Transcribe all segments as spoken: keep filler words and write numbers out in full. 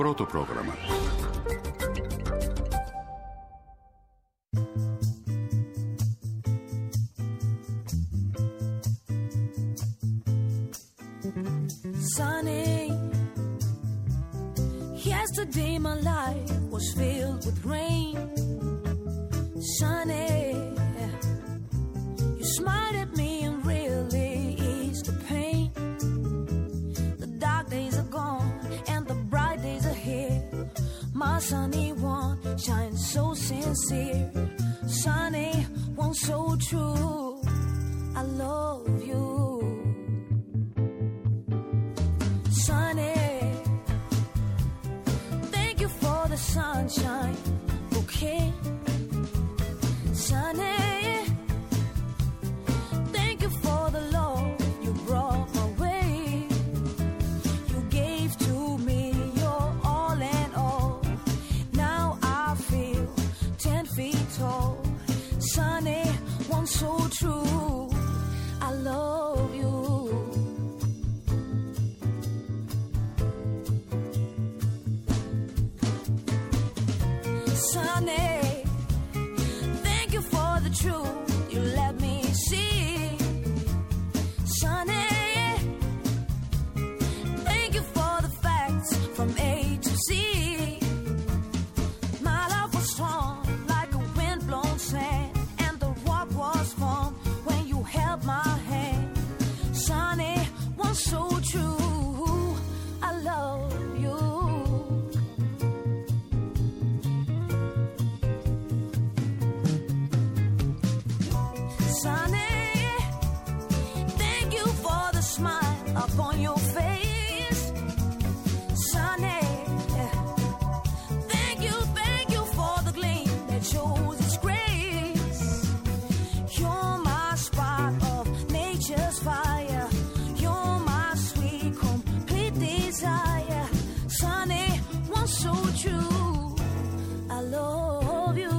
πρώτο πρόγραμμα. Sunny, yesterday my life was filled with rain. Sunny, you smiled at me and really eased the pain. The dark days are gone and the bright days are here. My sunny one shines so sincere. Sunny one so true. I love you. Sunny, thank you for the sunshine, okay? Sunny, thank you for the love you brought my way. You gave to me your all and all. Now I feel ten feet tall. Sunny, one so true. I love you. Sunny, thank you for the truth you let me see. Sunny, thank you for the facts from A to Z. My love was strong like a wind-blown sand, and the rock was firm when you held my hand. Sunny, one so true. I love you. Sunny, thank you for the smile upon your face. Sunny, thank you, thank you for the gleam that shows its grace. You're my spark of nature's fire. You're my sweet, complete desire. Sunny, one so true. I love you.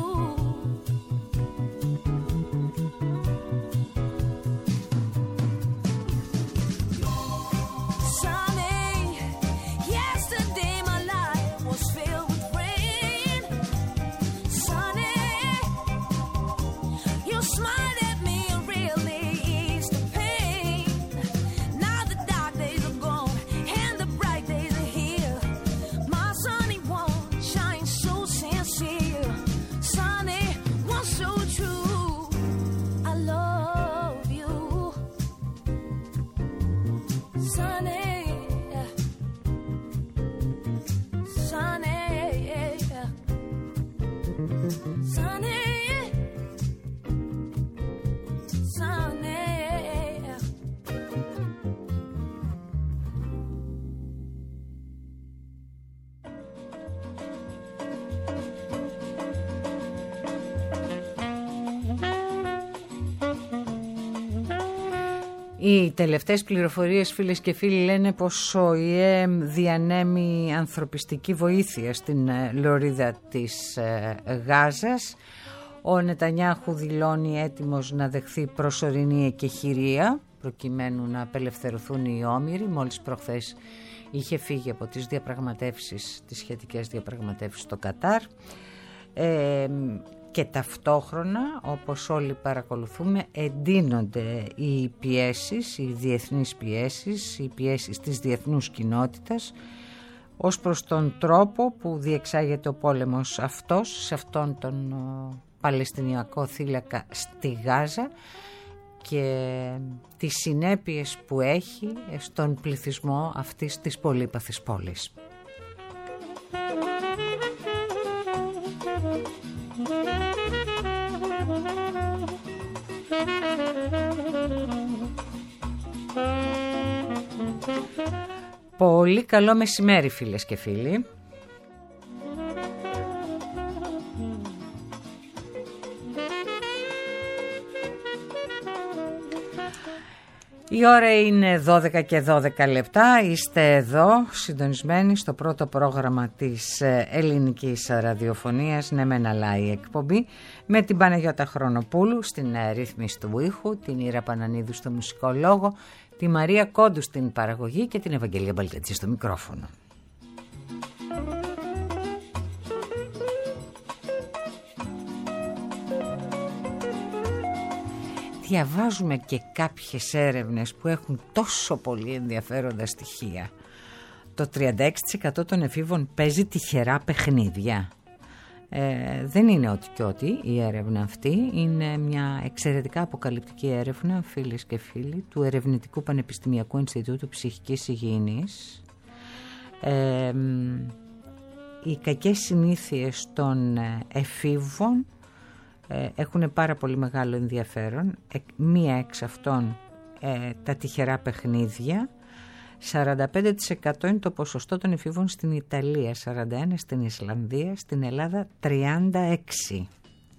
Οι τελευταίες πληροφορίες, φίλες και φίλοι, λένε πως ο ΙΕ διανέμει ανθρωπιστική βοήθεια στην λωρίδα της Γάζας. Ο Νετανιάχου δηλώνει έτοιμος να δεχθεί προσωρινή εκεχηρία προκειμένου να απελευθερωθούν οι όμηροι. Μόλις προχθές είχε φύγει από τις διαπραγματεύσεις, τις σχετικές διαπραγματεύσεις στο Κατάρ. Ε, και ταυτόχρονα, όπως όλοι παρακολουθούμε, εντείνονται οι πιέσεις, οι διεθνείς πιέσεις, οι πιέσεις της διεθνούς κοινότητας ως προς τον τρόπο που διεξάγεται ο πόλεμος αυτός, σε αυτόν τον ο, Παλαιστινιακό θύλακα στη Γάζα, και τις συνέπειες που έχει στον πληθυσμό αυτής της πολύπαθης πόλης. Πολύ καλό μεσημέρι, φίλες και φίλοι. Η ώρα είναι δώδεκα και δώδεκα λεπτά. Είστε εδώ συντονισμένοι στο πρώτο πρόγραμμα της ελληνικής ραδιοφωνίας, ναι μεν αλλά η εκπομπή, με την Παναγιώτα Χρονοπούλου στην ρύθμιση του ήχου, την Ήρα Πανανίδου στο μουσικό λόγο, τη Μαρία Κόντου στην παραγωγή και την Ευαγγελία Μπαλτετζή στο μικρόφωνο. διαβάζουμε και κάποιες έρευνες που έχουν τόσο πολύ ενδιαφέροντα στοιχεία. Το τριάντα έξι τοις εκατό των εφήβων παίζει τυχερά παιχνίδια. Ε, δεν είναι ό,τι και ό,τι η έρευνα αυτή. Είναι μια εξαιρετικά αποκαλυπτική έρευνα, φίλες και φίλοι, του Ερευνητικού Πανεπιστημιακού Ινστιτούτου Ψυχικής Υγιεινής. Ε, οι κακές συνήθειες των εφήβων ε, έχουν πάρα πολύ μεγάλο ενδιαφέρον. Ε, μία εξ αυτών ε, τα τυχερά παιχνίδια. σαράντα πέντε τοις εκατό είναι το ποσοστό των εφήβων στην Ιταλία, σαράντα ένα τοις εκατό στην Ισλανδία, στην Ελλάδα τριάντα έξι τοις εκατό.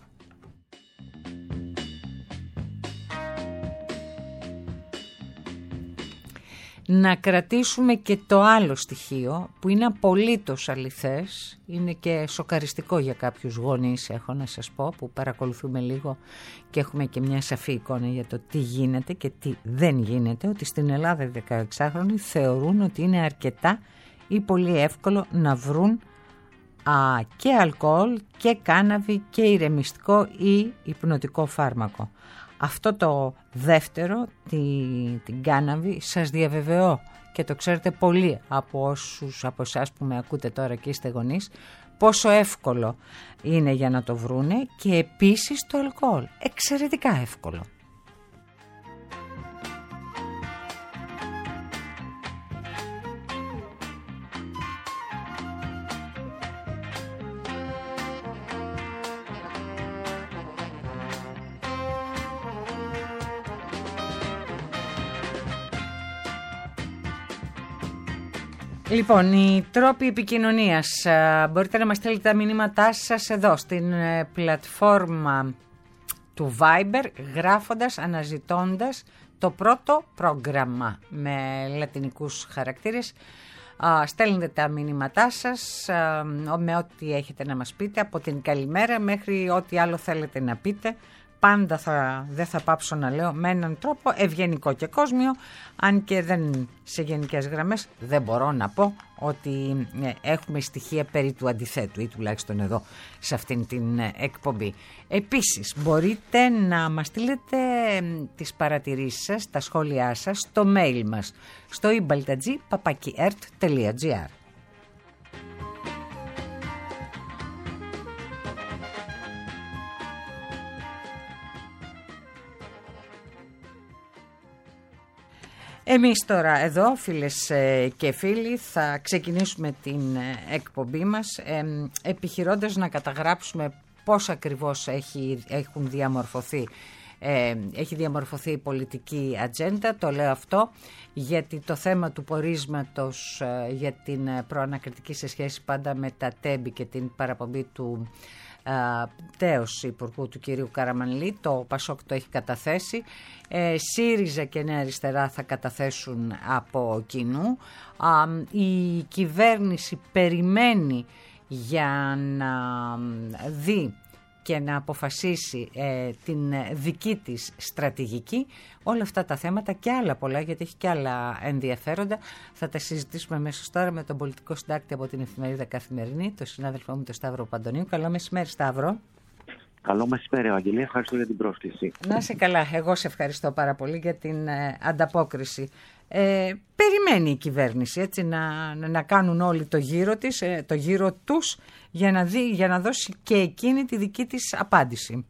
Να κρατήσουμε και το άλλο στοιχείο που είναι απολύτως αληθές, είναι και σοκαριστικό για κάποιους γονείς, έχω να σας πω, που παρακολουθούμε λίγο και έχουμε και μια σαφή εικόνα για το τι γίνεται και τι δεν γίνεται, ότι στην Ελλάδα οι δεκαεξάχρονοι θεωρούν ότι είναι αρκετά ή πολύ εύκολο να βρουν α, και αλκοόλ και κάναβη και ηρεμιστικό ή υπνοτικό φάρμακο. Αυτό το δεύτερο, την, την κάναβη, σας διαβεβαιώ και το ξέρετε πολλοί από όσους από εσάς που με ακούτε τώρα και είστε γονείς, πόσο εύκολο είναι για να το βρούνε, και επίσης το αλκοόλ, εξαιρετικά εύκολο. Λοιπόν, οι τρόποι επικοινωνίας. Μπορείτε να μας στείλετε τα μηνύματά σας εδώ στην πλατφόρμα του Viber, γράφοντας, αναζητώντας το πρώτο πρόγραμμα με λατινικούς χαρακτήρες. Στέλνετε τα μηνύματά σας με ό,τι έχετε να μας πείτε, από την καλημέρα μέχρι ό,τι άλλο θέλετε να πείτε. Πάντα θα, δεν θα πάψω να λέω με έναν τρόπο ευγενικό και κόσμιο, αν και δεν, σε γενικές γραμμές δεν μπορώ να πω ότι ε, έχουμε στοιχεία περί του αντιθέτου, ή τουλάχιστον εδώ σε αυτήν την ε, εκπομπή. Επίσης μπορείτε να μας στείλετε ε, τις παρατηρήσεις σας, τα σχόλιά σας στο mail μας, στο ibaltadji παπάκι ερτ τελεία τζι άρ. Εμείς τώρα εδώ, φίλες και φίλοι, θα ξεκινήσουμε την εκπομπή μας ε, επιχειρώντας να καταγράψουμε πώς ακριβώς έχει, έχουν διαμορφωθεί, ε, έχει διαμορφωθεί η πολιτική ατζέντα. Το λέω αυτό γιατί το θέμα του πορίσματος ε, για την προανακριτική σε σχέση πάντα με τα τέμπη και την παραπομπή του Uh, τέος υπουργού του κυρίου Καραμανλή, το Πασόκ το έχει καταθέσει, ε, ΣΥΡΙΖΑ και Νέα Αριστερά θα καταθέσουν από κοινού. uh, η κυβέρνηση περιμένει για να δει και να αποφασίσει ε, την δική της στρατηγική. Όλα αυτά τα θέματα και άλλα πολλά, γιατί έχει και άλλα ενδιαφέροντα, θα τα συζητήσουμε αμέσως τώρα με τον πολιτικό συντάκτη από την εφημερίδα Καθημερινή, τον συνάδελφό μου τον Σταύρο Παντονίου. Καλό μεσημέρι, Σταύρο. Καλό μεσημέρι, Ευαγγελία. Ευχαριστώ για την πρόσκληση. Να είσαι καλά. Εγώ σε ευχαριστώ πάρα πολύ για την ε, ανταπόκριση. Ε, περιμένει η κυβέρνηση έτσι, να, να κάνουν όλοι το γύρο της, ε, το γύρο τους, για να, δει, για να δώσει και εκείνη τη δική της απάντηση.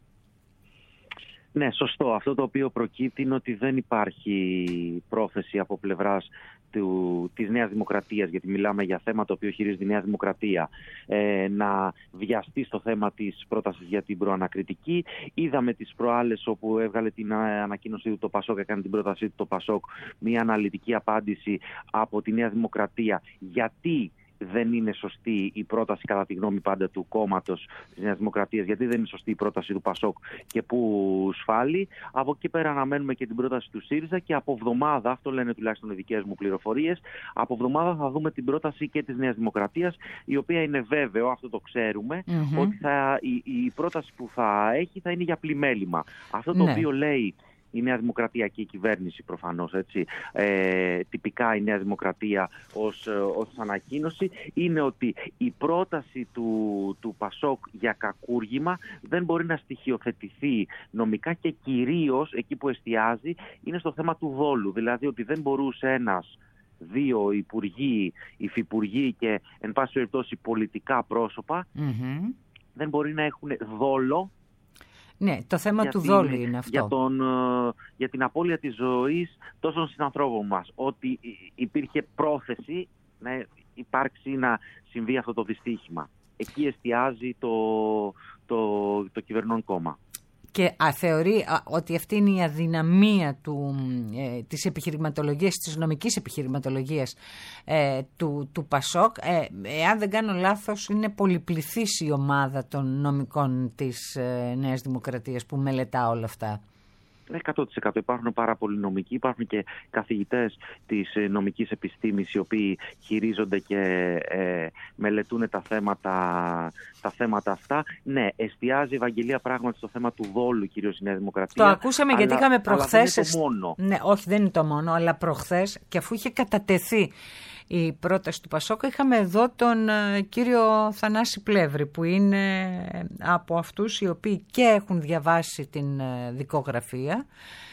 Ναι, σωστό. Αυτό το οποίο προκύπτει είναι ότι δεν υπάρχει πρόθεση από πλευράς του, της Νέας Δημοκρατίας, γιατί μιλάμε για θέμα το οποίο χειρίζεται η Νέα Δημοκρατία, ε, να βιαστεί στο θέμα της πρότασης για την προανακριτική. Είδαμε τις προάλλες όπου έβγαλε την ανακοίνωσή του το Πασόκ, έκανε την πρότασή του το Πασόκ, μια αναλυτική απάντηση από τη Νέα Δημοκρατία γιατί δεν είναι σωστή η πρόταση, κατά τη γνώμη πάντα του κόμματος της Νέας Δημοκρατίας, γιατί δεν είναι σωστή η πρόταση του Πασόκ και πού σφάλει. Από εκεί πέρα αναμένουμε και την πρόταση του ΣΥΡΙΖΑ και από εβδομάδα, αυτό λένε τουλάχιστον οι δικές μου πληροφορίες, από εβδομάδα θα δούμε την πρόταση και της Νέας Δημοκρατίας, η οποία είναι βέβαιο, αυτό το ξέρουμε, mm-hmm. ότι θα, η, η πρόταση που θα έχει θα είναι για πλημέλημα. Αυτό το ναι. οποίο λέει η Νέα Δημοκρατία και η κυβέρνηση προφανώς, έτσι, ε, τυπικά η Νέα Δημοκρατία ως, ως ανακοίνωση, είναι ότι η πρόταση του, του Πασόκ για κακούργημα δεν μπορεί να στοιχειοθετηθεί νομικά και κυρίως εκεί που εστιάζει είναι στο θέμα του δόλου. Δηλαδή ότι δεν μπορούσε ένας, δύο υπουργοί, υφυπουργοί και εν πάση περιπτώσει πολιτικά πρόσωπα mm-hmm. δεν μπορεί να έχουν δόλο. Ναι, το θέμα του δόλου είναι αυτό. Για, τον, για την απώλεια της ζωής τόσων συνανθρώπων μας. Ότι υπήρχε πρόθεση να υπάρξει, να συμβεί αυτό το δυστύχημα. Εκεί εστιάζει το, το, το κυβερνών κόμμα. Και α, θεωρεί α, ότι αυτή είναι η αδυναμία του, ε, της επιχειρηματολογίας, της νομικής επιχειρηματολογίας ε, του, του Πασόκ. Ε, εάν δεν κάνω λάθος, είναι πολυπληθής η ομάδα των νομικών της ε, Νέας Δημοκρατίας που μελετά όλα αυτά. εκατό τοις εκατό υπάρχουν πάρα πολλοί νομικοί, υπάρχουν και καθηγητές της νομικής επιστήμης οι οποίοι χειρίζονται και ε, μελετούν τα θέματα, τα θέματα αυτά. Ναι, εστιάζει η Ευαγγελία πράγματι στο θέμα του δόλου, κυρίως η Νέα Δημοκρατία. Το ακούσαμε αλλά, γιατί είχαμε προχθές. Αλλά δεν είναι το μόνο. Ναι, όχι, δεν είναι το μόνο, αλλά προχθές και αφού είχε κατατεθεί η πρόταση του Πασόκ, είχαμε εδώ τον ε, κύριο Θανάση Πλεύρη, που είναι από αυτούς οι οποίοι και έχουν διαβάσει την ε, δικογραφία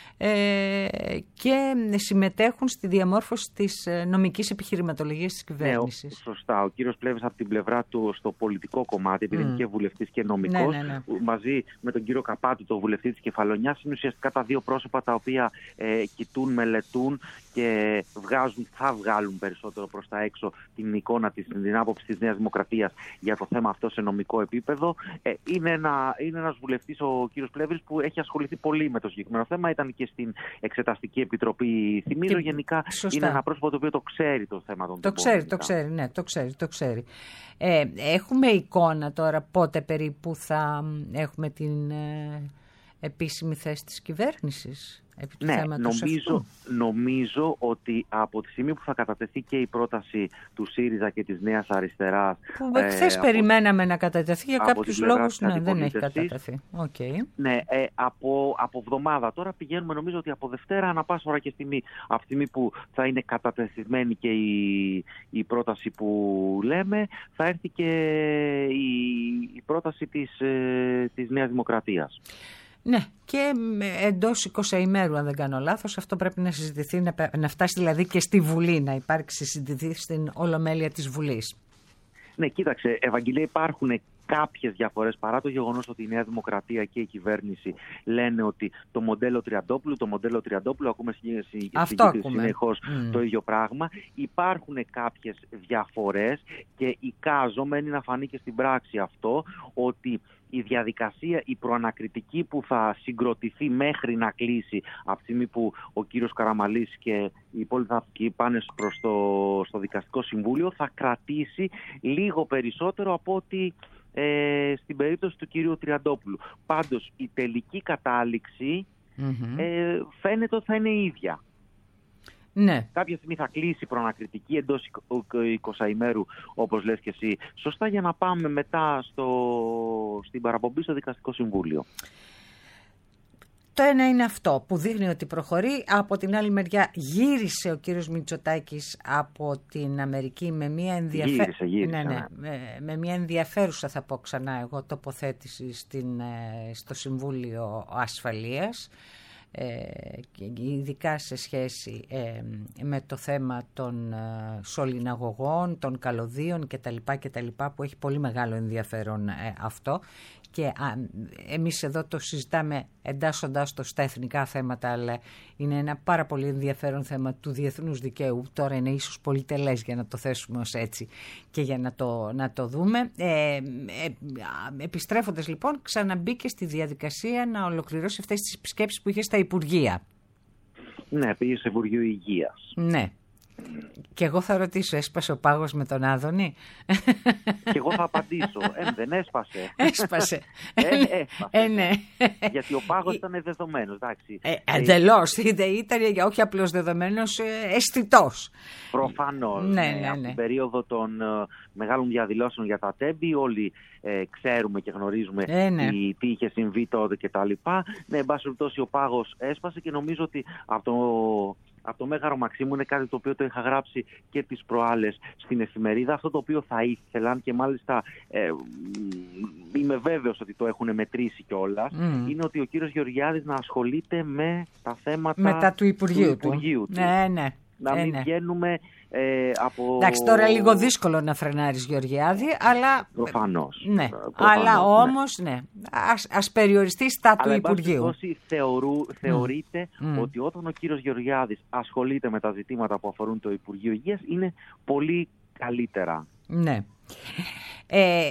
ε, και συμμετέχουν στη διαμόρφωση της νομικής επιχειρηματολογίας της κυβέρνησης. Ναι, σωστά. Ο κύριος Πλεύρης από την πλευρά του στο πολιτικό κομμάτι, επειδή mm. είναι και βουλευτής και νομικός, ναι, ναι, ναι. μαζί με τον κύριο Καπάτου, τον βουλευτή της Κεφαλονιάς, είναι ουσιαστικά τα δύο πρόσωπα τα οποία ε, κοιτούν, μελετούν και βγάζουν, θα βγάλουν περισσότερο προς τα έξω την εικόνα της, την άποψη της Νέας Δημοκρατίας για το θέμα αυτό σε νομικό επίπεδο. Ε, είναι, ένα, είναι ένας βουλευτής, ο κύριος Πλεύρης, που έχει ασχοληθεί πολύ με το συγκεκριμένο θέμα. Ήταν και στην Εξεταστική Επιτροπή. Θυμίζω, και, γενικά σωστά. Είναι ένα πρόσωπο το οποίο το ξέρει το θέμα των Το ξέρει, το ξέρει, ναι, το ξέρει, το ξέρει. Ε, έχουμε εικόνα τώρα πότε περίπου θα έχουμε την ε, επίσημη θέση της κυβέρνησης? Επί του ναι, νομίζω, νομίζω ότι από τη στιγμή που θα κατατεθεί και η πρόταση του ΣΥΡΙΖΑ και της Νέας Αριστεράς... Που ε, χθες από, περιμέναμε να κατατεθεί, για κάποιους λόγους ναι, δεν έχει κατατεθεί. Okay. Ναι, ε, από, από εβδομάδα τώρα πηγαίνουμε, νομίζω ότι από Δευτέρα ανά πάσα ώρα και στιγμή, από τη στιγμή που θα είναι κατατεθειμένη και η, η πρόταση που λέμε, θα έρθει και η, η πρόταση της, ε, της Νέας Δημοκρατίας. Ναι, και εντός εικοσαημέρου, αν δεν κάνω λάθος, αυτό πρέπει να συζητηθεί, να, να φτάσει δηλαδή και στη Βουλή, να υπάρξει συζητηθεί στην Ολομέλεια της Βουλής. Ναι, κοίταξε, Ευαγγελία, υπάρχουν κάποιες διαφορές, παρά το γεγονός ότι η Νέα Δημοκρατία και η κυβέρνηση λένε ότι το μοντέλο Τριαντόπουλου, το μοντέλο Τριαντόπουλου, ακούμε συνεχώς mm. το ίδιο πράγμα. Υπάρχουν κάποιες διαφορές και εικάζομαι, να φανεί και στην πράξη αυτό, ότι η διαδικασία, η προανακριτική που θα συγκροτηθεί μέχρι να κλείσει από τη στιγμή που ο κύριος Καραμαλής και οι υπόλοιποι πάνε προς το, στο Δικαστικό Συμβούλιο, θα κρατήσει λίγο περισσότερο από ότι ε, στην περίπτωση του κύριου Τριαντόπουλου. Πάντως η τελική κατάληξη mm-hmm. ε, φαίνεται ότι θα είναι η ίδια. Ναι. Κάποια στιγμή θα κλείσει η προανακριτική εντός εικοσαημέρου, όπως λες και εσύ. Σωστά, για να πάμε μετά στο, στην παραπομπή στο Δικαστικό Συμβούλιο. Το ένα είναι αυτό που δείχνει ότι προχωρεί. Από την άλλη μεριά γύρισε ο κύριος Μητσοτάκης από την Αμερική με μια, ενδιαφε... γύρισε, γύρισε, ναι, ναι. Με, με μια ενδιαφέρουσα, θα πω ξανά εγώ, τοποθέτηση στην, στο Συμβούλιο Ασφαλείας. Ε, ειδικά σε σχέση ε, με το θέμα των ε, σωληναγωγών, των καλωδίων κτλ, κτλ, που έχει πολύ μεγάλο ενδιαφέρον ε, αυτό, και α, εμείς εδώ το συζητάμε εντάσσοντάς το στα εθνικά θέματα, αλλά είναι ένα πάρα πολύ ενδιαφέρον θέμα του διεθνούς δικαίου. Τώρα είναι ίσως πολύ τελές για να το θέσουμε ως έτσι και για να το, να το δούμε. Ε, ε, επιστρέφοντας λοιπόν, ξαναμπήκε στη διαδικασία να ολοκληρώσει αυτές τις επισκέψεις που είχε στα Υπουργεία. Ναι, πήγε σε Υπουργείο Υγείας. Ναι. Και εγώ θα ρωτήσω, έσπασε ο πάγος με τον Άδωνη? Και εγώ θα απαντήσω, ε, δεν έσπασε. Έσπασε. ε, έσπασε. Ε, ναι. Γιατί ο πάγος ήταν δεδομένος, εντάξει. Ε, εντελώς, ήταν όχι απλώς δεδομένος, αισθητός. Προφανώς. Ναι, ναι, ναι, από ναι. την περίοδο των uh, μεγάλων διαδηλώσεων για τα τέμπη, όλοι ε, ξέρουμε και γνωρίζουμε ε, ναι. τι, τι είχε συμβεί τότε κτλ. Ναι, εν πάση περιπτώσει ο πάγος έσπασε και νομίζω ότι από το... Από το Μέγαρο Μαξίμου είναι κάτι το οποίο το είχα γράψει και τις προάλλες στην εφημερίδα. Αυτό το οποίο θα ήθελαν και μάλιστα ε, είμαι βέβαιος ότι το έχουν μετρήσει κιόλας, mm. είναι ότι ο κύριος Γεωργιάδης να ασχολείται με τα θέματα μετά του Υπουργείου του. Υπουργείου του. Ναι, ναι. Να μην ε, ναι. βγαίνουμε ε, από... Εντάξει, τώρα λίγο δύσκολο να φρενάρεις, Γεωργιάδη, αλλά... Προφανώς. Ναι, προφανώς, αλλά ναι. όμως, ναι, ας, ας περιοριστεί στα του Υπουργείου. Αλλά θεωρού, θεωρείται mm. ότι όταν ο κύριος Γεωργιάδης ασχολείται με τα ζητήματα που αφορούν το Υπουργείο Υγείας, είναι πολύ καλύτερα. Ναι. Ε,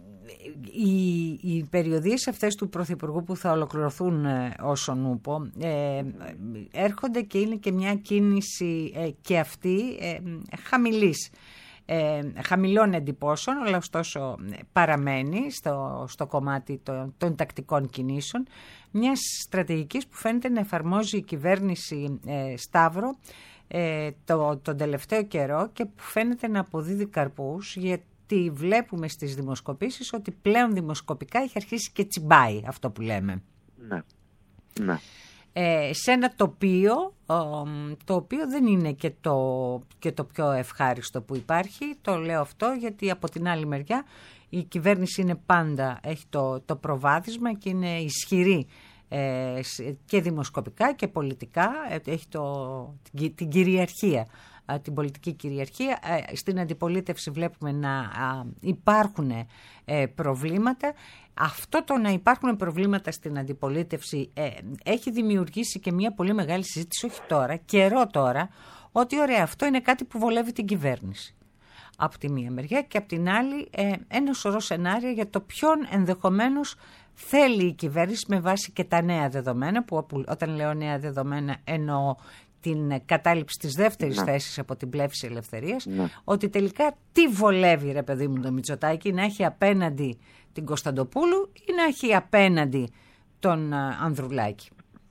Οι, οι περιοδίες αυτές του Πρωθυπουργού που θα ολοκληρωθούν ε, όσον ούπο ε, έρχονται και είναι και μια κίνηση ε, και αυτή ε, χαμηλής, ε, χαμηλών εντυπώσεων, αλλά ωστόσο παραμένει στο, στο κομμάτι των, των τακτικών κινήσεων μιας στρατηγικής που φαίνεται να εφαρμόζει η κυβέρνηση ε, Σταύρο ε, το, τον τελευταίο καιρό και που φαίνεται να αποδίδει καρπούς, γιατί τι βλέπουμε στις δημοσκοπήσεις ότι πλέον δημοσκοπικά έχει αρχίσει και τσιμπάει αυτό που λέμε. Ναι. Ναι. Ε, σε ένα τοπίο το οποίο δεν είναι και το, και το πιο ευχάριστο που υπάρχει. Το λέω αυτό γιατί από την άλλη μεριά η κυβέρνηση είναι πάντα, έχει το, το προβάδισμα και είναι ισχυρή ε, και δημοσκοπικά και πολιτικά, έχει το, την, την κυριαρχία, την πολιτική κυριαρχία. Στην αντιπολίτευση βλέπουμε να υπάρχουν προβλήματα. Αυτό το να υπάρχουν προβλήματα στην αντιπολίτευση έχει δημιουργήσει και μια πολύ μεγάλη συζήτηση, όχι τώρα, καιρό τώρα, ότι ωραία, αυτό είναι κάτι που βολεύει την κυβέρνηση. Από τη μία μεριά και από την άλλη ένα σωρό σενάρια για το ποιον ενδεχομένως θέλει η κυβέρνηση με βάση και τα νέα δεδομένα, που όταν λέω νέα δεδομένα εννοώ την κατάληψη της δεύτερης ναι. θέσης από την Πλεύση Ελευθερίας, ναι. ότι τελικά τι βολεύει, ρε παιδί μου, το Μητσοτάκη, να έχει απέναντι την Κωνσταντοπούλου ή να έχει απέναντι τον Ανδρουλάκη.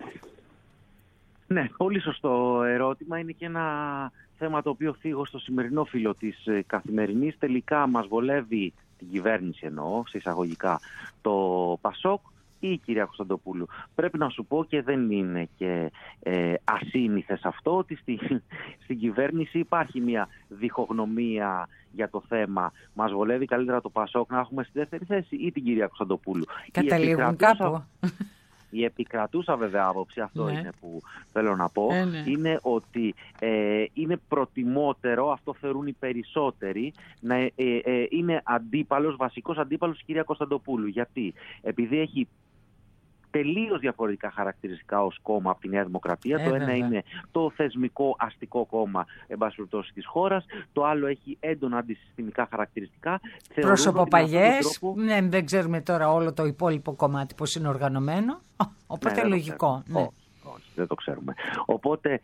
Ναι, πολύ σωστό ερώτημα. Είναι και ένα θέμα το οποίο φύγω στο σημερινό φύλλο της Καθημερινής. Τελικά μας βολεύει την κυβέρνηση, εννοώ, σε εισαγωγικά, το Πασόκ ή η κυρία Κωνσταντοπούλου. Πρέπει να σου πω, και δεν είναι και ε, ασύνηθες αυτό, ότι στη, στην κυβέρνηση υπάρχει μια διχογνωμία για το θέμα. Μας βολεύει καλύτερα το Πασόκ να έχουμε στη δεύτερη θέση ή την κυρία Κωνσταντοπούλου. Καταλήγουν κάπου. Η επικρατούσα βέβαια άποψη, αυτό ναι. είναι που θέλω να πω, ε, ναι. είναι ότι ε, είναι προτιμότερο, αυτό θεωρούν οι περισσότεροι, να ε, ε, είναι αντίπαλος, βασικός αντίπαλος η κυρία Κωνσταντοπούλου. Γιατί? Επειδή έχει τελείως διαφορετικά χαρακτηριστικά ως κόμμα από τη Νέα Δημοκρατία. Ε, το ένα είναι το θεσμικό αστικό κόμμα, εν πάση περιπτώσει, της χώρας. Το άλλο έχει έντονα αντισυστημικά χαρακτηριστικά. Προσωποπαγιές. Τρόπο... Ναι, δεν ξέρουμε τώρα όλο το υπόλοιπο κομμάτι πώς είναι οργανωμένο. Οπότε ναι, λογικό. Ναι. Όχι, όχι, δεν το ξέρουμε. Οπότε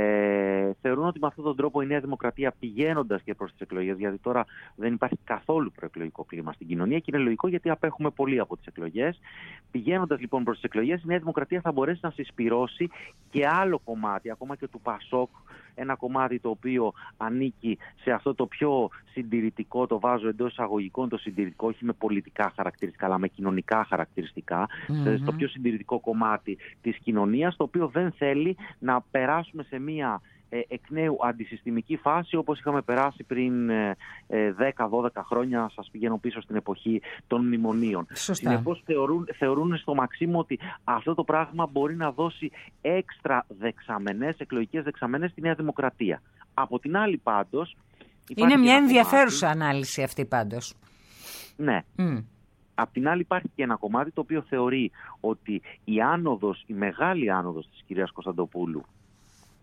ε, θεωρούν ότι με αυτόν τον τρόπο η Νέα Δημοκρατία, πηγαίνοντας και προς τις εκλογές, γιατί τώρα δεν υπάρχει καθόλου προεκλογικό κλίμα στην κοινωνία και είναι λογικό γιατί απέχουμε πολύ από τις εκλογές. Πηγαίνοντας λοιπόν προς τις εκλογές, η Νέα Δημοκρατία θα μπορέσει να συσπυρώσει και άλλο κομμάτι, ακόμα και του Πασόκ, ένα κομμάτι το οποίο ανήκει σε αυτό το πιο συντηρητικό, το βάζω εντός εισαγωγικών το συντηρητικό, όχι με πολιτικά χαρακτηριστικά, αλλά με κοινωνικά χαρακτηριστικά, mm-hmm. στο πιο συντηρητικό κομμάτι της κοινωνίας, το οποίο δεν θέλει να περάσουμε σε μία ε, εκ νέου αντισυστημική φάση όπως είχαμε περάσει πριν ε, δέκα δώδεκα χρόνια, σας πηγαίνω πίσω στην εποχή των μνημονίων. Συνεπώς θεωρούν, θεωρούν στο Μαξίμου ότι αυτό το πράγμα μπορεί να δώσει έξτρα δεξαμενές, εκλογικές δεξαμενές στη Νέα Δημοκρατία. Από την άλλη πάντως... Είναι μια ενδιαφέρουσα κομμάτι, ανάλυση αυτή πάντως. Ναι. Mm. Απ' την άλλη υπάρχει και ένα κομμάτι το οποίο θεωρεί ότι η άνοδος, η μεγάλη άνοδος της κυρίας Κωνσταντοπούλου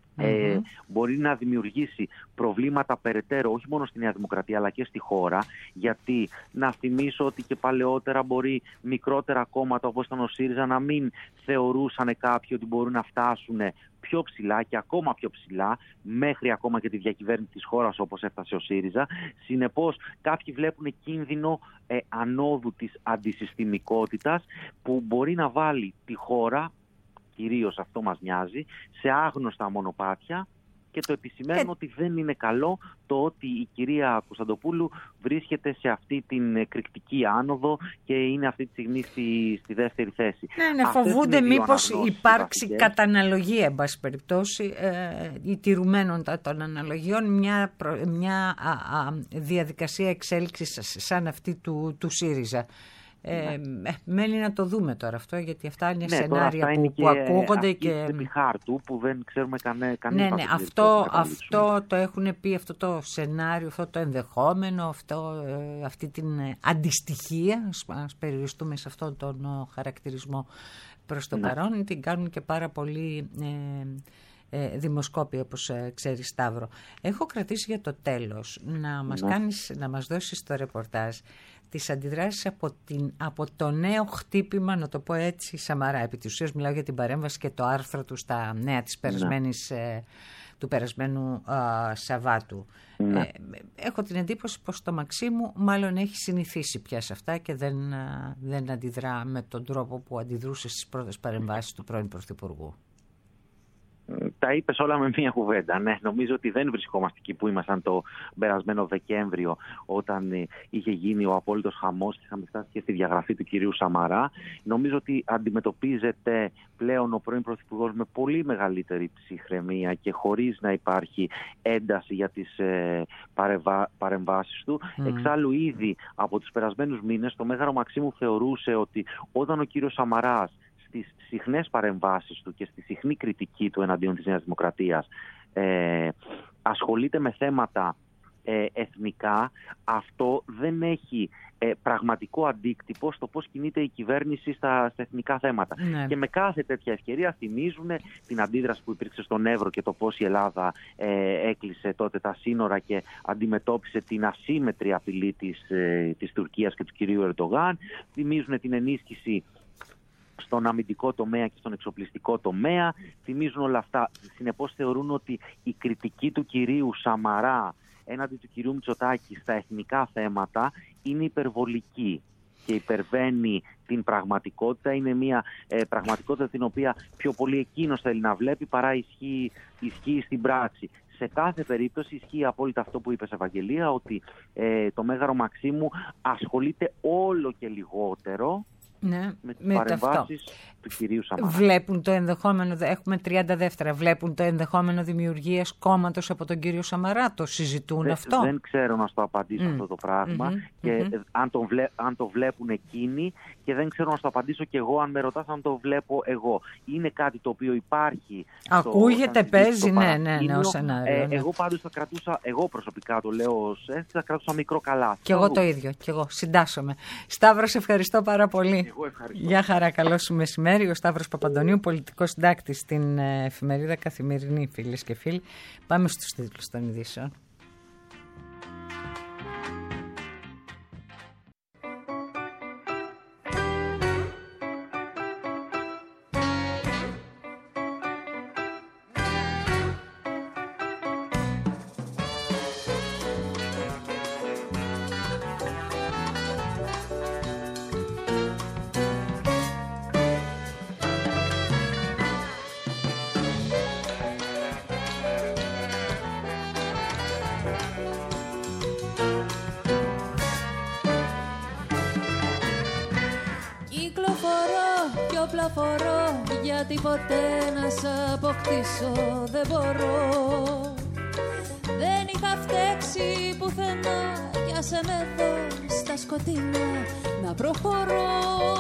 Ε, μπορεί να δημιουργήσει προβλήματα περαιτέρω όχι μόνο στη Νέα Δημοκρατία αλλά και στη χώρα, γιατί να θυμίσω ότι και παλαιότερα μπορεί μικρότερα κόμματα όπως ήταν ο ΣΥΡΙΖΑ να μην θεωρούσαν κάποιοι ότι μπορούν να φτάσουν πιο ψηλά και ακόμα πιο ψηλά μέχρι ακόμα και τη διακυβέρνηση της χώρας όπως έφτασε ο ΣΥΡΙΖΑ. Συνεπώς κάποιοι βλέπουν κίνδυνο ε, ανόδου της αντισυστημικότητας που μπορεί να βάλει τη χώρα, κυρίως αυτό μας νοιάζει, σε άγνωστα μονοπάτια, και το επισημαίνω ε... ότι δεν είναι καλό το ότι η κυρία Κωνσταντοπούλου βρίσκεται σε αυτή την εκρηκτική άνοδο και είναι αυτή τη στιγμή στη, στη δεύτερη θέση. Ναι, ναι, φοβούνται μήπως υπάρξει κατά αναλογία, εν πάση περιπτώσει, ε, ή τηρουμένων των αναλογιών, μια, μια α, α, διαδικασία εξέλιξης σαν αυτή του, του ΣΥΡΙΖΑ. Ε, ναι. Μένει να το δούμε τώρα αυτό, γιατί αυτά είναι ναι, σενάρια αυτά που, είναι που ακούγονται και επί χάρτου που δεν ξέρουμε κανένα. Κανέ, ναι, ναι, αυτό, αυτό το έχουν πει, αυτό το σενάριο, αυτό το ενδεχόμενο, αυτό, αυτή την αντιστοιχία, ας περιοριστούμε σε αυτόν τον χαρακτηρισμό προς το ναι. παρόν, την κάνουν και πάρα πολύ ε, δημοσκόποι, όπως ε, ξέρεις, Σταύρο. Έχω κρατήσει για το τέλος να μας, ναι. κάνεις, να μας δώσεις το ρεπορτάζ τις αντιδράσεις από, την, από το νέο χτύπημα, να το πω έτσι, Σαμαρά. Επί της ουσίας μιλάω για την παρέμβαση και το άρθρο του στα νέα της περασμένης, ε, του περασμένου ε, Σαββάτου. Ναι. Ε, έχω την εντύπωση πως το Μαξίμου μάλλον έχει συνηθίσει πια σε αυτά και δεν, δεν αντιδρά με τον τρόπο που αντιδρούσε στις πρώτες παρεμβάσεις του πρώην Πρωθυπουργού. Τα είπες όλα με μία κουβέντα. Ναι, νομίζω ότι δεν βρισκόμαστε εκεί που ήμασταν το περασμένο Δεκέμβριο, όταν είχε γίνει ο απόλυτος χαμός και είχαμε φτάσει και στη διαγραφή του κυρίου Σαμαρά. Νομίζω ότι αντιμετωπίζεται πλέον ο πρώην Πρωθυπουργός με πολύ μεγαλύτερη ψυχραιμία και χωρίς να υπάρχει ένταση για τις ε, παρεμβα... παρεμβάσεις του. Mm. Εξάλλου, ήδη από τους περασμένους μήνες, το Μέγαρο Μαξίμου θεωρούσε ότι όταν ο κύριος Σαμαράς στις συχνές παρεμβάσεις του και στη συχνή κριτική του εναντίον της Νέας Δημοκρατίας ε, ασχολείται με θέματα ε, εθνικά, αυτό δεν έχει ε, πραγματικό αντίκτυπο στο πώς κινείται η κυβέρνηση στα, στα εθνικά θέματα. Ναι. Και με κάθε τέτοια ευκαιρία θυμίζουν την αντίδραση που υπήρξε στον Εύρο και το πώς η Ελλάδα ε, έκλεισε τότε τα σύνορα και αντιμετώπισε την ασύμμετρη απειλή της, ε, της Τουρκίας και του κυρίου Ερντογάν. Θυμίζουν την ενίσχυση στον αμυντικό τομέα και στον εξοπλιστικό τομέα. Θυμίζουν όλα αυτά. Συνεπώς θεωρούν ότι η κριτική του κυρίου Σαμαρά έναντι του κυρίου Μητσοτάκη στα εθνικά θέματα είναι υπερβολική και υπερβαίνει την πραγματικότητα. Είναι μια ε, πραγματικότητα την οποία πιο πολύ εκείνος θέλει να βλέπει παρά ισχύει, ισχύει στην πράξη. Σε κάθε περίπτωση ισχύει απόλυτα αυτό που είπες, Ευαγγελία, ότι ε, το Μέγαρο Μαξίμου ασχολείται όλο και λιγότερο ναι, με τις παρεμβάσεις του κυρίου Σαμαρά. Βλέπουν το ενδεχόμενο, έχουμε τριάντα δεύτερα, βλέπουν το ενδεχόμενο δημιουργίας κόμματος από τον κύριο Σαμαρά, το συζητούν Δε, αυτό? Δεν ξέρω να σου το απαντήσω mm. αυτό το πράγμα mm-hmm. και mm-hmm. αν, το βλέ, αν το βλέπουν εκείνοι, και δεν ξέρω να σου το απαντήσω και εγώ αν με ρωτάς αν το βλέπω εγώ. Είναι κάτι το οποίο υπάρχει. Ακούγεται, στο, παίζει, ναι, ναι, ναι, ως σενάριο. Ε, ναι. Εγώ πάντως θα κρατούσα, εγώ προσωπικά το λέω ως έτσι, θα κρατούσα μικρό καλά. Και εγώ το ίδιο, και εγώ συντάσσομαι. Σταύρο, σε ευχαριστώ πάρα πολύ. Εγώ ευχαριστώ. Γεια χαρά, καλό σου μεσημέρι. Ο Σταύρος Παπαντονίου, πολιτικός συντάκτης στην εφημερίδα Καθημερινή, φίλες και φίλοι. Πάμε στους τίτλους των ειδήσεων. Πλαφορώ, γιατί ποτέ να σ' αποκτήσω δεν μπορώ. Δεν είχα φταίξει πουθενά για σένα εδώ στα σκοτεινά να προχωρώ.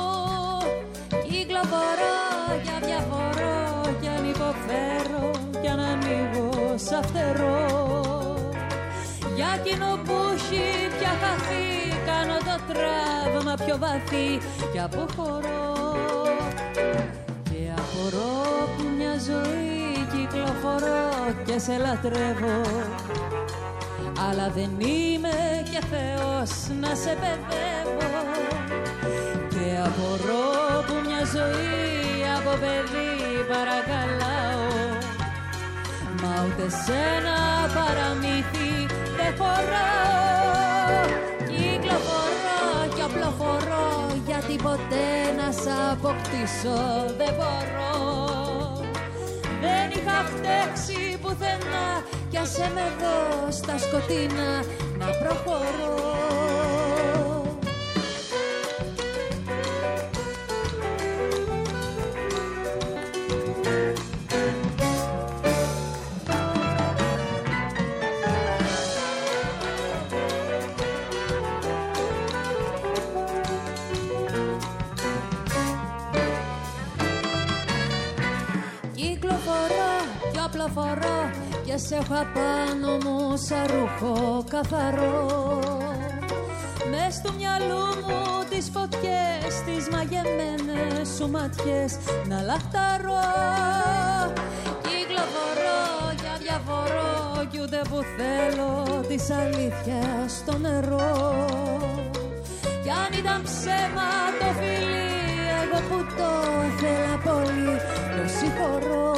Κυκλοφορώ για διαφορώ κι αν υποφέρω κι αν ανοίγω σαν φτερό. Για εκείνο που έχει πια χαθεί κάνω το τραύμα πιο βαθύ και αποχωρώ. Και απορώ που μια ζωή κυκλοφορεί κυκλοφορώ και σε λατρεύω, αλλά δεν είμαι και Θεός να σε παιδεύω. Και απορώ που μια ζωή από παιδί παρακαλάω, μα ούτε σ' ένα παραμύθι δεν χωράω. Κυκλοφορώ κι απλοφορώ, γιατί ποτέ να σ' αποκτήσω δεν μπορώ. Δεν είχα φταίξει πουθενά, κι άσε με εδώ στα σκοτεινά να προχωρώ. Φορώ και σε έχω απάνω μου σαν ρούχο καθαρό. Μες του μυαλού μου τις φωτιές, τις μαγεμένες σου ματιές να λαχταρώ. Κυκλοφορώ για διαφορώ κι ούτε που θέλω της αλήθειας στο νερό. Κι αν ήταν ψέμα το φιλί, εγώ που το θέλα πολύ το συγχωρώ.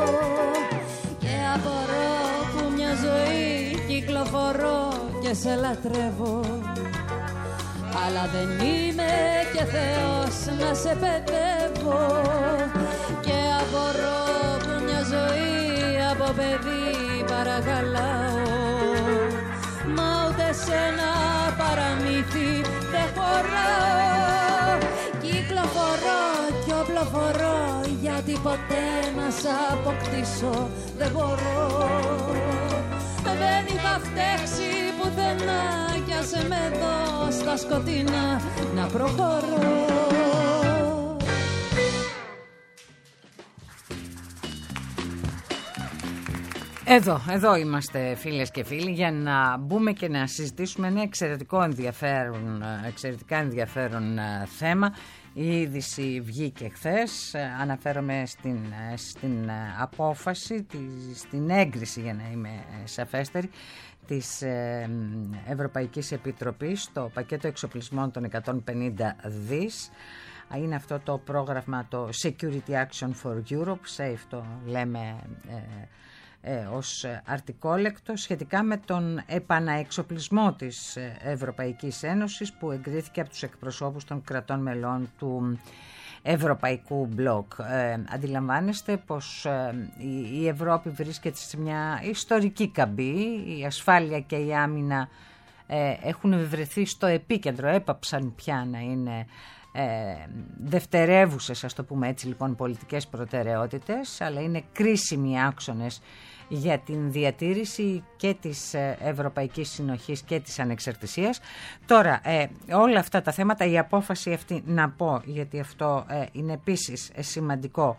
Απορώ που μια ζωή κυκλοφορώ και σε λατρεύω, αλλά δεν είμαι και Θεός να σε παιδεύω. Και απορώ που μια ζωή από παιδί παρακαλάω, μα ούτε σε ένα παραμύθι δεν χωράω. Κυκλοφορώ κι οπλοφορώ, γιατί ποτέ να σ' αποκτήσω δεν μπορώ. Δεν είχα φταίξει πουθενά, κι άσε με εδώ στα σκοτεινά να προχωρώ. Εδώ, εδώ είμαστε φίλες και φίλοι για να μπούμε και να συζητήσουμε ένα εξαιρετικό ενδιαφέρον, εξαιρετικά ενδιαφέρον θέμα. Η είδηση βγήκε χθες, αναφέρομαι στην, στην απόφαση, στην έγκριση για να είμαι σαφέστερη, της Ευρωπαϊκής Επιτροπής, το πακέτο εξοπλισμών των εκατόν πενήντα δις. Είναι αυτό το πρόγραμμα, το Security Action for Europe, SAFE το λέμε ε, ε, ως αρτικόλεκτο, σχετικά με τον επαναεξοπλισμό της Ευρωπαϊκής Ένωσης που εγκρίθηκε από τους εκπροσώπους των κρατών μελών του Ευρωπαϊκού Μπλοκ. Ε, αντιλαμβάνεστε πως ε, η, η Ευρώπη βρίσκεται σε μια ιστορική καμπή, η ασφάλεια και η άμυνα ε, έχουν βρεθεί στο επίκεντρο, έπαψαν πια να είναι Ε, δευτερεύουσες, ας το πούμε έτσι λοιπόν, πολιτικές προτεραιότητες, αλλά είναι κρίσιμοι άξονες για την διατήρηση και της Ευρωπαϊκής Συνοχής και της ανεξαρτησίας. Τώρα ε, όλα αυτά τα θέματα, η απόφαση αυτή, να πω, γιατί αυτό ε, είναι επίσης ε, σημαντικό,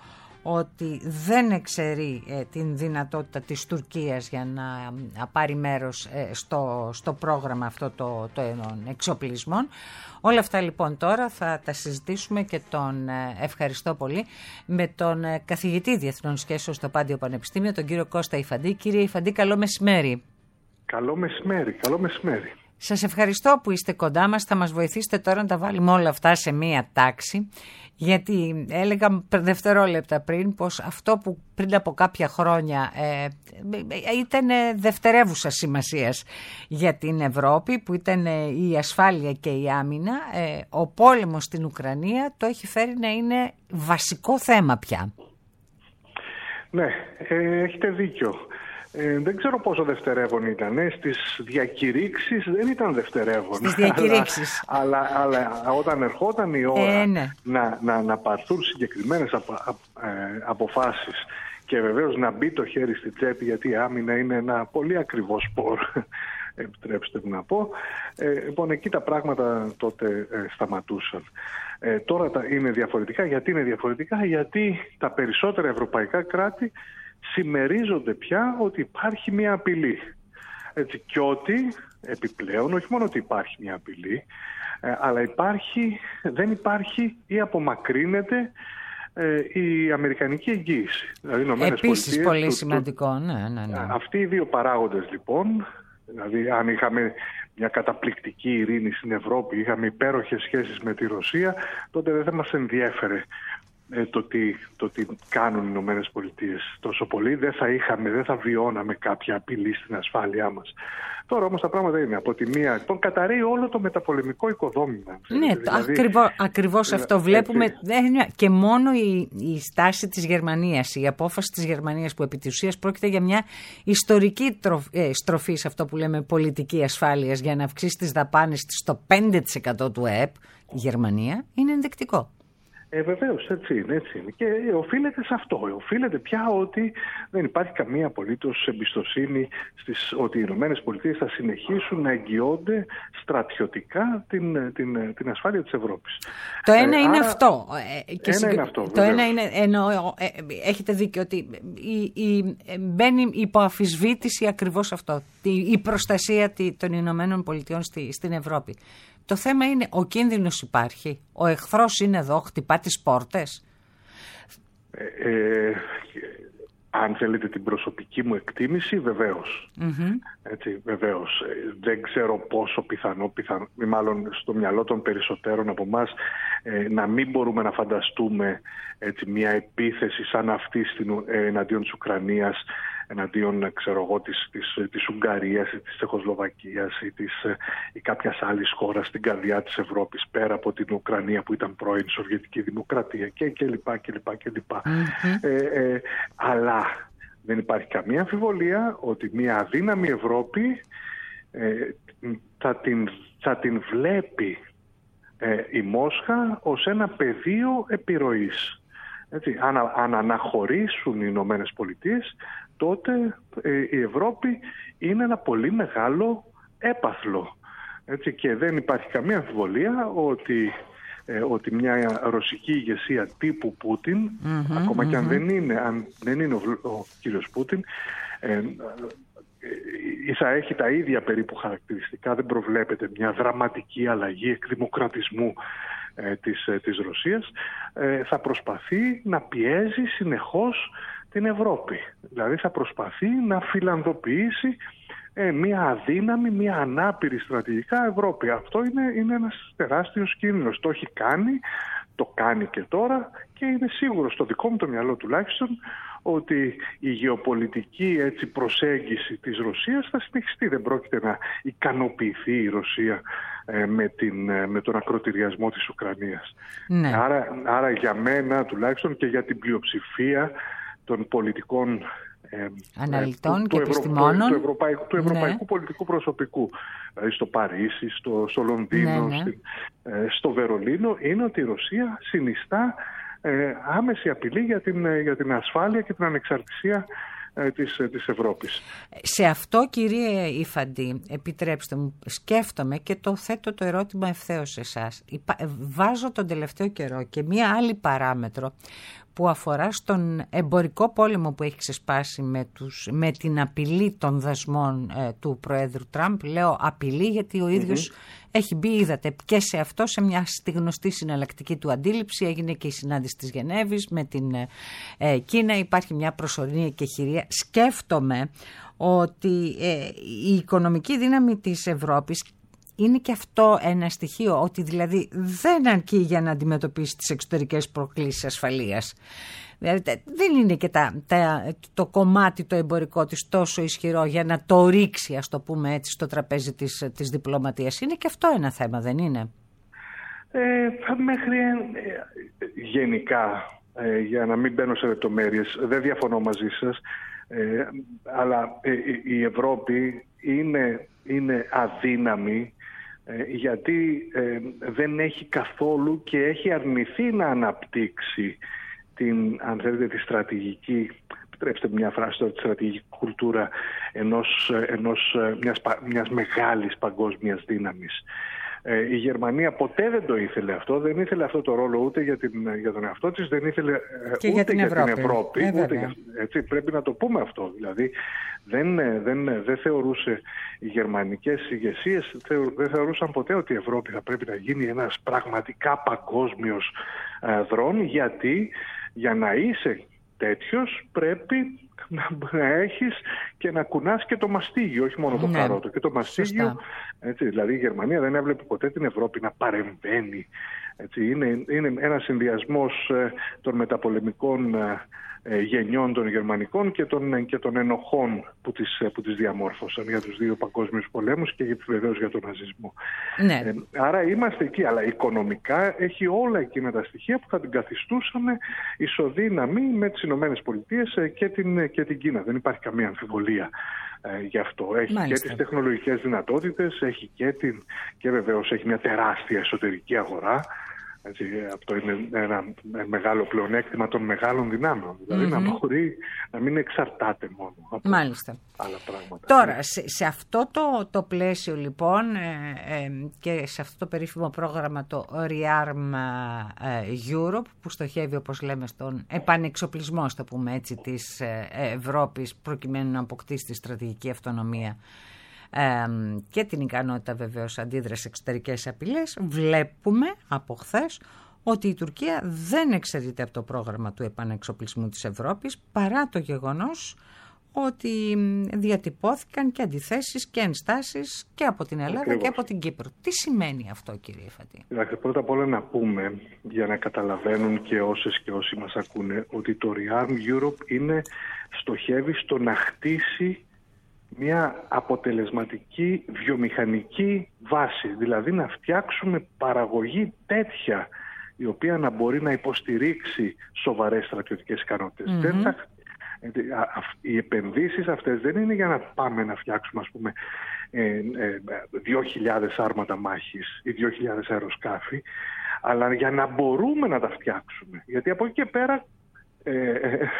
ότι δεν εξαιρεί ε, την δυνατότητα της Τουρκίας για να ε, πάρει μέρος ε, στο, στο πρόγραμμα αυτό το, το, των εξοπλισμών. Όλα αυτά λοιπόν τώρα θα τα συζητήσουμε και τον ε, ευχαριστώ πολύ με τον ε, καθηγητή Διεθνών Σχέσεων στο Πάντιο Πανεπιστήμιο, τον κύριο Κώστα Ιφαντή. Κύριε Ιφαντή, καλό μεσημέρι. Καλό μεσημέρι, καλό μεσημέρι. Σας ευχαριστώ που είστε κοντά μας. Θα μας βοηθήσετε τώρα να τα βάλουμε όλα αυτά σε μία τάξη, γιατί έλεγα δευτερόλεπτα πριν πως αυτό που πριν από κάποια χρόνια ε, ήταν δευτερεύουσα σημασίας για την Ευρώπη, που ήταν η ασφάλεια και η άμυνα, ε, ο πόλεμος στην Ουκρανία το έχει φέρει να είναι βασικό θέμα πια. Ναι, ε, έχετε δίκιο. Ε, δεν ξέρω πόσο δευτερεύον ήταν. Ε, στις διακηρύξεις δεν ήταν δευτερεύον. Στις διακηρύξεις. αλλά, αλλά, αλλά όταν ερχόταν η ώρα ε, ναι. να, να, να πάρθουν συγκεκριμένες απο, α, ε, αποφάσεις και βεβαίως να μπει το χέρι στη τσέπη, γιατί η άμυνα είναι ένα πολύ ακριβό σπορ, επιτρέψτε μου να πω. Ε, λοιπόν, εκεί τα πράγματα τότε ε, σταματούσαν. Ε, τώρα τα, είναι διαφορετικά. Γιατί είναι διαφορετικά? Γιατί τα περισσότερα ευρωπαϊκά κράτη συμμερίζονται πια ότι υπάρχει μια απειλή. Έτσι, και ότι επιπλέον, όχι μόνο ότι υπάρχει μια απειλή, ε, αλλά υπάρχει, δεν υπάρχει ή απομακρύνεται η αμερικανική εγγύηση. Δηλαδή, επίσης πολύ του, σημαντικό, ναι, ναι, ναι. Αυτοί οι δύο παράγοντες λοιπόν, δηλαδή αν είχαμε μια καταπληκτική ειρήνη στην Ευρώπη, είχαμε υπέροχες σχέσεις με τη Ρωσία, τότε δεν θα μας ενδιέφερε ε, το, τι, το τι κάνουν οι Ηνωμένες Πολιτείες τόσο πολύ. Δεν θα είχαμε, δεν θα βιώναμε κάποια απειλή στην ασφάλειά μας. Τώρα όμως τα πράγματα είναι από τη μία. Λοιπόν, καταραίει όλο το μεταπολεμικό οικοδόμημα. Ναι, δηλαδή, ακριβώς, ακριβώς αυτό βλέπουμε. Έτσι. Και μόνο η, η στάση της Γερμανίας, η απόφαση της Γερμανίας που επί της ουσίας πρόκειται για μια ιστορική τροφ, ε, στροφή σε αυτό που λέμε πολιτική ασφάλειας για να αυξήσει τις δαπάνες της στο πέντε τοις εκατό του ΕΕΠ, η Γερμανία, είναι ενδεικτικό. Ε, βεβαίως, έτσι είναι, έτσι είναι. Και οφείλεται σε αυτό. Οφείλεται πια ότι δεν υπάρχει καμία απολύτως εμπιστοσύνη στις, ότι οι Ηνωμένες Πολιτείες θα συνεχίσουν να εγγυώνται στρατιωτικά την, την, την ασφάλεια της Ευρώπης. Το ένα ε, είναι άρα, αυτό. Ε, και ένα συγκ... είναι αυτό. Το βεβαίως. ένα είναι, εννοώ, ε, έχετε δίκιο ότι η, η, μπαίνει υπό αμφισβήτηση ακριβώς αυτό. Η, η προστασία των Ηνωμένων Πολιτειών στη, στην Ευρώπη. Το θέμα είναι, ο κίνδυνος υπάρχει, ο εχθρός είναι εδώ, χτυπά τις πόρτες. Ε, ε, αν θέλετε την προσωπική μου εκτίμηση, βεβαίως. Mm-hmm. Έτσι, βεβαίως. Δεν ξέρω πόσο πιθανό, πιθανό, μάλλον στο μυαλό των περισσότερων από εμάς, ε, να μην μπορούμε να φανταστούμε έτσι, μια επίθεση σαν αυτή στην, ε, εναντίον της Ουκρανίας, εναντίον, ξέρω εγώ, της, της, της Ουγγαρίας ή της Τσεχοσλοβακίας ή, της, ή κάποιας άλλης χώρας στην καρδιά της Ευρώπης, πέρα από την Ουκρανία που ήταν πρώην Σοβιετική Δημοκρατία και, και λοιπά και λοιπά και λοιπά. Mm-hmm. Ε, ε, αλλά δεν υπάρχει καμία αμφιβολία ότι μια αδύναμη Ευρώπη ε, θα, την, θα την βλέπει ε, η Μόσχα ως ένα πεδίο επιρροής. Έτσι, αν, αν αναχωρήσουν οι Ηνωμένες Πολιτείες, τότε ε, η Ευρώπη είναι ένα πολύ μεγάλο έπαθλο. Έτσι, και δεν υπάρχει καμία αμφιβολία ότι, ε, ότι μια ρωσική ηγεσία τύπου Πούτιν, mm-hmm, ακόμα mm-hmm. και αν δεν είναι, αν δεν είναι ο, ο κύριος Πούτιν, ε, ε, θα έχει τα ίδια περίπου χαρακτηριστικά. Δεν προβλέπεται μια δραματική αλλαγή εκδημοκρατισμού ε, της, ε, της Ρωσίας. Ε, θα προσπαθεί να πιέζει συνεχώς την Ευρώπη. Δηλαδή θα προσπαθεί να φιλανδοποιήσει ε, μια αδύναμη, μια ανάπηρη στρατηγικά Ευρώπη. Αυτό είναι, είναι ένας τεράστιος κίνδυνος. Το έχει κάνει, το κάνει και τώρα και είναι σίγουρο στο δικό μου το μυαλό τουλάχιστον ότι η γεωπολιτική έτσι, προσέγγιση της Ρωσίας θα συνεχιστεί. Δεν πρόκειται να ικανοποιηθεί η Ρωσία ε, με, την, ε, με τον ακροτηριασμό της Ουκρανίας. Ναι. Άρα, άρα για μένα τουλάχιστον και για την πλειοψηφία των πολιτικών ε, αναλυτών του, και του επιστημόνων Ευρω, του, ευρωπαϊκού, του ευρωπαϊκού ναι. πολιτικού προσωπικού, δηλαδή στο Παρίσι, στο, στο Λονδίνο, ναι, ναι. Στη, ε, στο Βερολίνο, είναι ότι η Ρωσία συνιστά ε, άμεση απειλή για την, για την ασφάλεια και την ανεξαρτησία ε, της, ε, της Ευρώπης. Σε αυτό, κύριε Ιφαντή, επιτρέψτε μου, σκέφτομαι και το θέτω το ερώτημα ευθέως σε εσάς. Βάζω τον τελευταίο καιρό και μία άλλη παράμετρο που αφορά στον εμπορικό πόλεμο που έχει ξεσπάσει με, τους, με την απειλή των δασμών ε, του Προέδρου Τραμπ. Λέω απειλή γιατί ο ίδιος mm-hmm. έχει μπει, είδατε, και σε αυτό, σε μια στη γνωστή συναλλακτική του αντίληψη. Έγινε και η συνάντηση της Γενέβης με την ε, Κίνα. Υπάρχει μια προσωρινή εκεχηρία. Σκέφτομαι ότι ε, η οικονομική δύναμη της Ευρώπης είναι και αυτό ένα στοιχείο, ότι δηλαδή δεν αρκεί για να αντιμετωπίσει τις εξωτερικές προκλήσεις ασφαλείας. Δηλαδή δεν είναι και τα, τα, το κομμάτι το εμπορικό της τόσο ισχυρό για να το ρίξει, ας το πούμε έτσι, στο τραπέζι της, της διπλωματίας. Είναι και αυτό ένα θέμα, δεν είναι? Ε, μέχρι ε, γενικά, ε, για να μην μπαίνω σε λεπτομέρειες, δεν διαφωνώ μαζί σας, ε, αλλά ε, η Ευρώπη είναι, είναι αδύναμη γιατί ε, δεν έχει καθόλου και έχει αρνηθεί να αναπτύξει την, αν θέλετε, τη στρατηγική, επιτρέψτε μια φράση τώρα, τη στρατηγική κουλτούρα ενός, ενός, μιας, μιας μεγάλης παγκόσμιας δύναμης. Ε, η Γερμανία ποτέ δεν το ήθελε αυτό, δεν ήθελε αυτό το ρόλο ούτε για, την, για τον εαυτό της, δεν ήθελε και ούτε για την για Ευρώπη. την Ευρώπη. Ε, ούτε για, έτσι, πρέπει να το πούμε αυτό. Δηλαδή δεν, δεν, δεν θεωρούσε οι γερμανικές ηγεσίες, δεν θεωρούσαν ποτέ ότι η Ευρώπη θα πρέπει να γίνει ένας πραγματικά παγκόσμιος ε, δρόμος, γιατί Για να είσαι τέτοιος πρέπει να, να έχεις και να κουνάς και το μαστίγιο, όχι μόνο το ναι. καρότο και το μαστίγιο. Έτσι, δηλαδή η Γερμανία δεν έβλεπε ποτέ την Ευρώπη να παρεμβαίνει. Έτσι, είναι, είναι ένας συνδυασμός ε, των μεταπολεμικών ε, γενιών των γερμανικών και των, και των ενοχών που τις, που τις διαμόρφωσαν για τους δύο παγκόσμιους πολέμους και βεβαίως για τον ναζισμό. Ναι. Ε, άρα είμαστε εκεί, αλλά οικονομικά έχει όλα εκείνα τα στοιχεία που θα την καθιστούσαν ισοδύναμη με τις Ηνωμένες Πολιτείες και την, και την Κίνα. Δεν υπάρχει καμία αμφιβολία ε, γι' αυτό. Έχει Μάλιστα. και τις τεχνολογικές δυνατότητες, έχει και, την, και βεβαίως έχει μια τεράστια εσωτερική αγορά. Έτσι, αυτό είναι ένα μεγάλο πλεονέκτημα των μεγάλων δυνάμεων. Δηλαδή mm-hmm. να μπορεί να μην εξαρτάται μόνο από Μάλιστα. άλλα πράγματα. Τώρα, σε, σε αυτό το, το πλαίσιο λοιπόν ε, ε, και σε αυτό το περίφημο πρόγραμμα το ReArm Europe που στοχεύει, όπως λέμε, στον επανεξοπλισμό, στο πούμε έτσι, της Ευρώπης προκειμένου να αποκτήσει τη στρατηγική αυτονομία Ε, και την ικανότητα βεβαίως αντίδραση εξωτερικές απειλές, βλέπουμε από χθες ότι η Τουρκία δεν εξαιρείται από το πρόγραμμα του επανεξοπλισμού της Ευρώπης, παρά το γεγονός ότι διατυπώθηκαν και αντιθέσεις και ενστάσεις και από την Ελλάδα Ακριβώς. και από την Κύπρο. Τι σημαίνει αυτό, κύριε Φαντή? Κοιτάξτε, πρώτα απ' όλα να πούμε, για να καταλαβαίνουν και όσες και όσοι μας ακούνε, ότι το ReArm Europe είναι, στοχεύει στο να χτίσει μια αποτελεσματική βιομηχανική βάση, δηλαδή να φτιάξουμε παραγωγή τέτοια η οποία να μπορεί να υποστηρίξει σοβαρές στρατιωτικές ικανότητες. Mm-hmm. Δεν θα, οι επενδύσεις αυτές δεν είναι για να πάμε να φτιάξουμε, ας πούμε, δύο χιλιάδες άρματα μάχης ή δύο χιλιάδες αεροσκάφη, αλλά για να μπορούμε να τα φτιάξουμε. Γιατί από εκεί και πέρα Ε,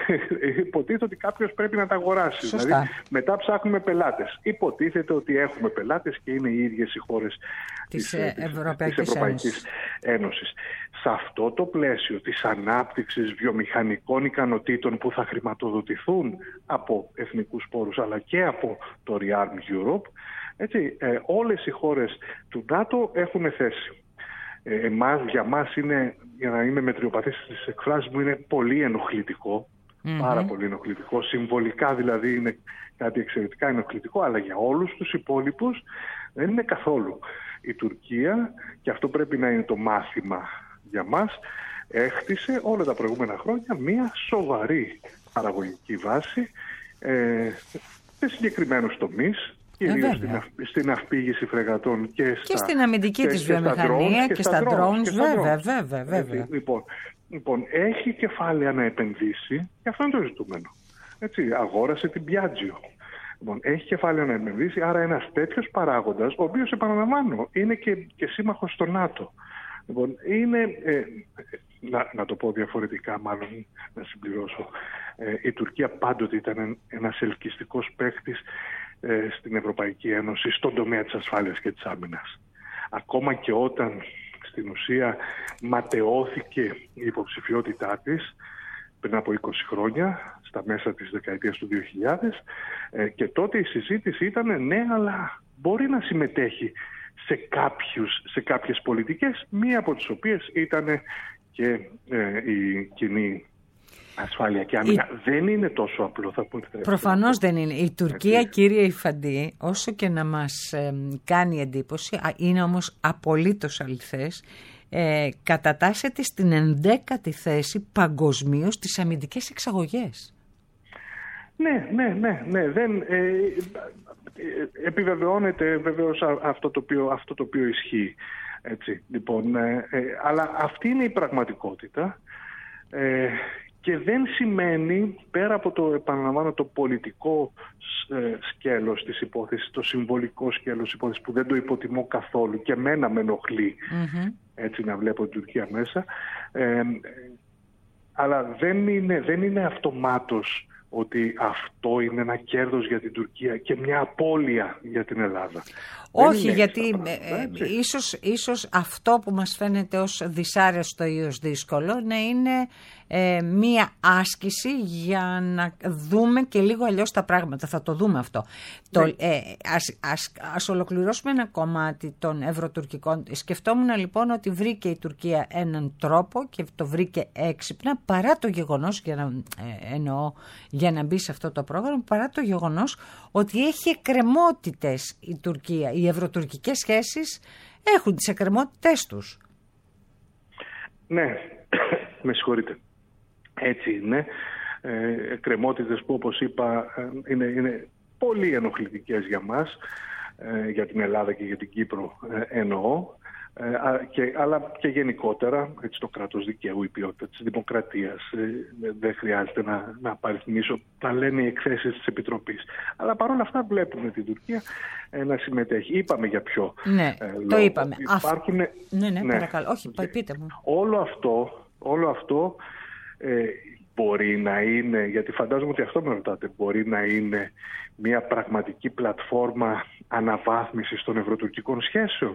ε, υποτίθεται ότι κάποιος πρέπει να τα αγοράσει. Σωστά. Δηλαδή μετά ψάχνουμε πελάτες. Υποτίθεται ότι έχουμε πελάτες και είναι οι ίδιες οι χώρες της, της, ε, Ευρωπαϊκής, της Ευρωπαϊκής Ένωσης. Σε αυτό το πλαίσιο της ανάπτυξης βιομηχανικών ικανοτήτων που θα χρηματοδοτηθούν από εθνικούς πόρους αλλά και από το ReArm Europe, έτσι, ε, όλες οι χώρες του ΝΑΤΟ έχουν θέση. Ε, εμάς, για μας είναι, για να είμαι μετριοπαθής στις εκφράσεις μου, είναι πολύ ενοχλητικό, mm-hmm. πάρα πολύ ενοχλητικό, συμβολικά δηλαδή είναι κάτι εξαιρετικά ενοχλητικό, αλλά για όλους τους υπόλοιπους δεν είναι καθόλου. Η Τουρκία, και αυτό πρέπει να είναι το μάθημα για μας, έχτισε όλα τα προηγούμενα χρόνια μια σοβαρή παραγωγική βάση ε, σε συγκεκριμένους τομείς, κυρίως στην, αυ, στην αυπήγηση φρεγατών και, στα, και στην αμυντική της βιομηχανία και, και στα drones, βέβαια, βέβαια, βέβαια. Λοιπόν, λοιπόν, έχει κεφάλαια να επενδύσει και αυτό είναι το ζητούμενο. Έτσι, αγόρασε την Piaggio. Λοιπόν, έχει κεφάλαια να επενδύσει, άρα ένας τέτοιος παράγοντας, ο οποίος, επαναλαμβάνω, είναι και, και σύμμαχος στο ΝΑΤΟ. Λοιπόν, είναι, ε, να, να το πω διαφορετικά, μάλλον να συμπληρώσω, ε, η Τουρκία πάντοτε ήταν ένας ελκυστικός παίκτης ε, στην Ευρωπαϊκή Ένωση στον τομέα της ασφάλειας και της άμυνας. Ακόμα και όταν στην ουσία ματαιώθηκε η υποψηφιότητά της πριν από είκοσι χρόνια, στα μέσα της δεκαετίας του δύο χιλιάδες, ε, και τότε η συζήτηση ήταν ναι, αλλά μπορεί να συμμετέχει σε, κάποιους, σε κάποιες πολιτικές, μία από τις οποίες ήταν και ε, η κοινή ασφάλεια και άμυνα. Η... Δεν είναι τόσο απλό, θα πω. Προφανώς δεν είναι. Η Τουρκία, Έτσι. κύριε Υφαντή, όσο και να μας ε, κάνει εντύπωση, είναι όμως απολύτως αληθές, ε, κατατάσσεται στην ενδέκατη θέση παγκοσμίως στις αμυντικές εξαγωγές. Ναι, ναι, ναι, ναι. Δεν, ε, επιβεβαιώνεται βεβαίως αυτό το οποίο, αυτό το οποίο ισχύει. Έτσι, λοιπόν, ε, ε, αλλά αυτή είναι η πραγματικότητα ε, και δεν σημαίνει, πέρα από το, επαναλαμβάνω, το πολιτικό ε, σκέλος της υπόθεσης, το συμβολικό σκέλος της υπόθεσης που δεν το υποτιμώ καθόλου και εμένα με ενοχλεί mm-hmm. έτσι να βλέπω την Τουρκία μέσα, ε, αλλά δεν είναι, δεν είναι αυτομάτως ότι αυτό είναι ένα κέρδος για την Τουρκία και μια απώλεια για την Ελλάδα. Όχι, γιατί ε, ε, ίσως, ίσως αυτό που μας φαίνεται ως δυσάρεστο ή ως δύσκολο να είναι ε, μία άσκηση για να δούμε και λίγο αλλιώς τα πράγματα. Θα το δούμε αυτό. Ναι. Το, ε, ας, ας, ας ολοκληρώσουμε ένα κομμάτι των ευρωτουρκικών. Σκεφτόμουν λοιπόν ότι βρήκε η Τουρκία έναν τρόπο και το βρήκε έξυπνα, παρά το γεγονός, για να, ε, εννοώ, για να μπει σε αυτό το πρόγραμμα, παρά το γεγονός ότι έχει εκκρεμότητες η Τουρκία. Οι ευρωτουρκικές σχέσεις έχουν τις εκκρεμότητες τους. Ναι, με συγχωρείτε. Έτσι είναι. Ε, εκκρεμότητες που, όπως είπα, είναι, είναι πολύ ενοχλητικές για μας, ε, για την Ελλάδα και για την Κύπρο ε, εννοώ. Ε, και, αλλά και γενικότερα, έτσι, το κράτος δικαίου, η ποιότητα της δημοκρατίας, ε, δεν χρειάζεται να, να παριθμίσω, τα λένε οι εκθέσεις της Επιτροπής. Αλλά παρόλα αυτά βλέπουμε την Τουρκία ε, να συμμετέχει. Είπαμε για ποιο ναι, ε, λόγο. Το είπαμε. Υπάρχουν, ναι, ναι, ναι, παρακαλώ. Όχι, πείτε μου. Όλο αυτό, όλο αυτό ε, μπορεί να είναι, γιατί φαντάζομαι ότι αυτό με ρωτάτε, μπορεί να είναι μια πραγματική πλατφόρμα αναβάθμισης των ευρωτουρκικών σχέσεων.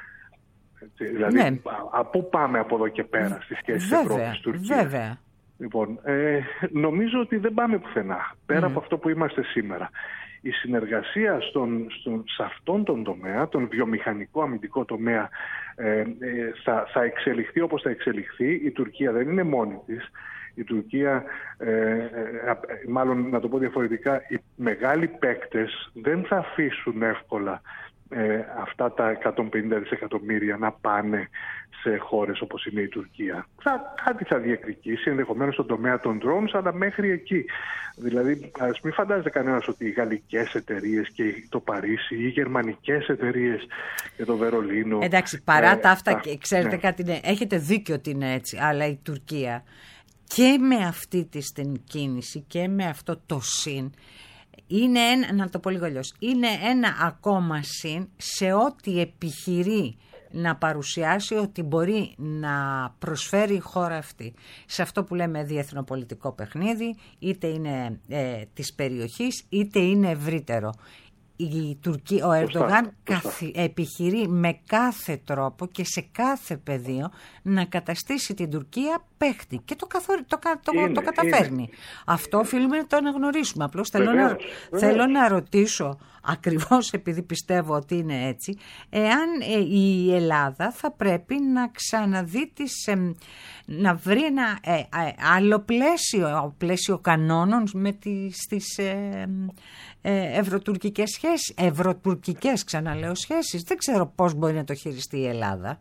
Δηλαδή, ναι. από πού πάμε από εδώ και πέρα στις σχέσεις Ευρώπης-Τουρκίας? Βέβαια. Λοιπόν, ε, νομίζω ότι δεν πάμε πουθενά, πέρα mm. από αυτό που είμαστε σήμερα. Η συνεργασία στον, στον, σε αυτόν τον τομέα, τον βιομηχανικό αμυντικό τομέα, ε, ε, θα, θα εξελιχθεί όπως θα εξελιχθεί. Η Τουρκία δεν είναι μόνη της. Η Τουρκία, ε, ε, μάλλον να το πω διαφορετικά, οι μεγάλοι παίκτες δεν θα αφήσουν εύκολα Ε, αυτά τα εκατόν πενήντα δισεκατομμύρια να πάνε σε χώρες όπως είναι η Τουρκία. Θα, κάτι θα διεκδικήσει, ενδεχομένως στον τομέα των drones, αλλά μέχρι εκεί. Δηλαδή, ας μην φαντάζεται κανένας ότι οι γαλλικές εταιρείες και το Παρίσι, οι γερμανικές εταιρείες και το Βερολίνο... Εντάξει, παρά ε, τα αυτά, τα, ξέρετε ναι. κάτι, ναι, έχετε δίκιο ότι είναι έτσι, αλλά η Τουρκία και με αυτή της την κίνηση και με αυτό το συν, είναι ένα, να το πω λίγο αλλιώς, είναι ένα ακόμα συν σε ό,τι επιχειρεί να παρουσιάσει ότι μπορεί να προσφέρει η χώρα αυτή σε αυτό που λέμε διεθνοπολιτικό παιχνίδι, είτε είναι ε, της περιοχής είτε είναι ευρύτερο. Η Τουρκία, ο Ερντογάν καθι, επιχειρεί με κάθε τρόπο και σε κάθε πεδίο να καταστήσει την Τουρκία παίχτη και το, καθορι, το, το, είναι, το καταφέρνει. Είναι. Αυτό οφείλουμε να το αναγνωρίσουμε. Απλώς θέλω, να, θέλω να ρωτήσω, ακριβώς επειδή πιστεύω ότι είναι έτσι, εάν ε, η Ελλάδα θα πρέπει να ξαναδεί τις, ε, να βρει ένα ε, ε, άλλο πλαίσιο, πλαίσιο κανόνων με τις, τις ε, ε, ευρωτουρκικές σχέσεις, ευρωτουρκικές ξαναλέω σχέσεις. Δεν ξέρω πώς μπορεί να το χειριστεί η Ελλάδα.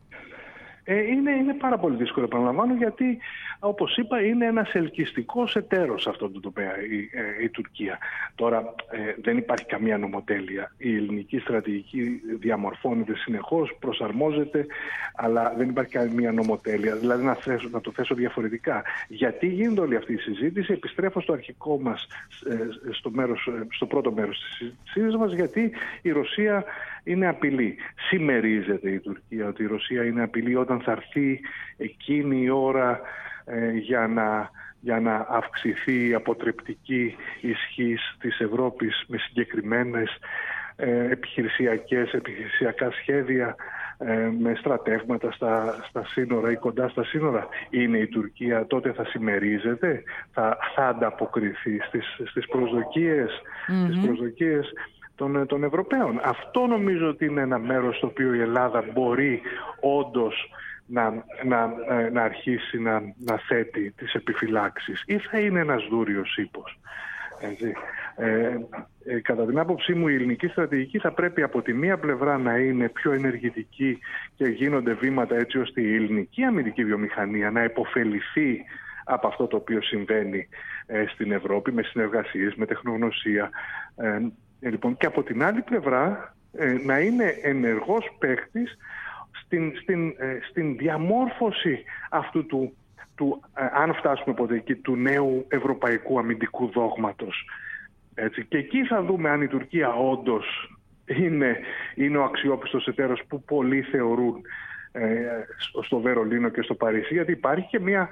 Ε, είναι, είναι πάρα πολύ δύσκολο, επαναλαμβάνω, γιατί όπως είπα είναι ένας ελκυστικός εταίρος σε αυτό το τομέα η, ε, η Τουρκία. Τώρα ε, δεν υπάρχει καμία νομοτέλεια. Η ελληνική στρατηγική διαμορφώνεται συνεχώς, προσαρμόζεται, αλλά δεν υπάρχει καμία νομοτέλεια. Δηλαδή να, θέσω, να το θέσω διαφορετικά. Γιατί γίνεται όλη αυτή η συζήτηση? Επιστρέφω στο αρχικό μας, ε, στο, μέρος, στο πρώτο μέρος της συζήτησης μας, γιατί η Ρωσία είναι απειλή. Συμμερίζεται η Τουρκία ότι η Ρωσία είναι απειλή όταν θα έρθει εκείνη η ώρα ε, για, να, για να αυξηθεί η αποτρεπτική ισχύς της Ευρώπης με συγκεκριμένες ε, επιχειρησιακές, επιχειρησιακά σχέδια, ε, με στρατεύματα στα, στα σύνορα ή κοντά στα σύνορα? Είναι η Τουρκία, τότε θα συμμερίζεται, θα, θα ανταποκριθεί στις, στις προσδοκίες, mm-hmm. στις προσδοκίες Των, των Ευρωπαίων. Αυτό νομίζω ότι είναι ένα μέρος στο οποίο η Ελλάδα μπορεί όντως να, να, να αρχίσει να, να θέτει τις επιφυλάξεις, ή θα είναι ένας δούριος ύπος. Έτσι. Ε, ε, κατά την άποψή μου η ελληνική στρατηγική θα πρέπει από τη μία πλευρά να είναι πιο ενεργητική και γίνονται βήματα έτσι ώστε η ελληνική αμυντική βιομηχανία να υποφεληθεί από αυτό το οποίο συμβαίνει ε, στην Ευρώπη, με συνεργασίες, με τεχνογνωσία. Ε, Ε, λοιπόν, και από την άλλη πλευρά ε, να είναι ενεργός παίκτης στην, στην, ε, στην διαμόρφωση αυτού του, του ε, αν φτάσουμε ποτέ εκεί, του νέου ευρωπαϊκού αμυντικού δόγματος. Έτσι. Και εκεί θα δούμε αν η Τουρκία όντως είναι, είναι ο αξιόπιστος εταίρος που πολλοί θεωρούν ε, στο Βερολίνο και στο Παρίσι, γιατί υπάρχει και μια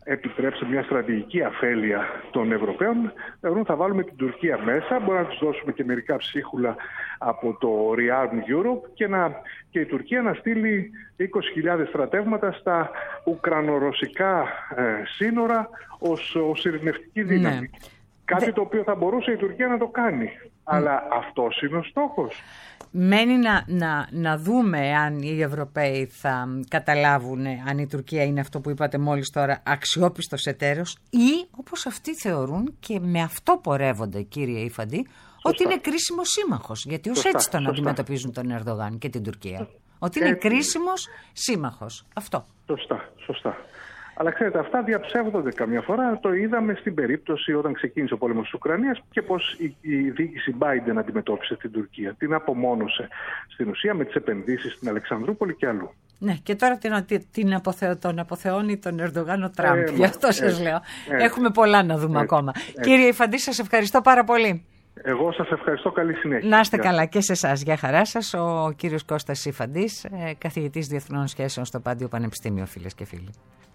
επιτρέψει μια στρατηγική αφέλεια των Ευρωπαίων, θεωρούν θα βάλουμε την Τουρκία μέσα, μπορεί να τους δώσουμε και μερικά ψίχουλα από το Rearm Europe και, να, και η Τουρκία να στείλει είκοσι χιλιάδες στρατεύματα στα ουκρανορωσικά ε, σύνορα ως, ως ειρηνευτική δύναμη. Ναι. Κάτι Δε... το οποίο θα μπορούσε η Τουρκία να το κάνει. Mm. Αλλά αυτός είναι ο στόχος. Μένει να, να, να δούμε αν οι Ευρωπαίοι θα καταλάβουν αν η Τουρκία είναι αυτό που είπατε μόλις τώρα, αξιόπιστος εταίρος, ή όπως αυτοί θεωρούν και με αυτό πορεύονται, κύριε Ιφαντή, ότι είναι κρίσιμος σύμμαχος. Γιατί ως έτσι τον σωστά. αντιμετωπίζουν τον Ερντογάν και την Τουρκία. Ότι είναι έτσι. κρίσιμος σύμμαχος. Αυτό. Σωστά, σωστά. Αλλά ξέρετε, αυτά διαψεύδονται καμιά φορά. Το είδαμε στην περίπτωση όταν ξεκίνησε ο πόλεμος της Ουκρανίας και πώς η, η διοίκηση Biden αντιμετώπισε την Τουρκία. Την απομόνωσε στην ουσία με τις επενδύσεις στην Αλεξανδρούπολη και αλλού. Ναι, και τώρα την, την αποθεω, τον αποθεώνει τον Ερντογάν ο Τραμπ. Ε, Γι' αυτό σας ε, λέω. Ε, Έχουμε πολλά να δούμε ε, ακόμα. Ε, Κύριε Ιφαντή, σας ευχαριστώ πάρα πολύ. Εγώ σας ευχαριστώ. Καλή συνέχεια. Να είστε καλά και σε εσάς. Γεια χαρά σας. Ο κύριος Κώστας Ιφαντής, καθηγητής Διεθνών Σχέσεων στο Πάντιο Πανεπιστήμιο, φίλες και φίλοι.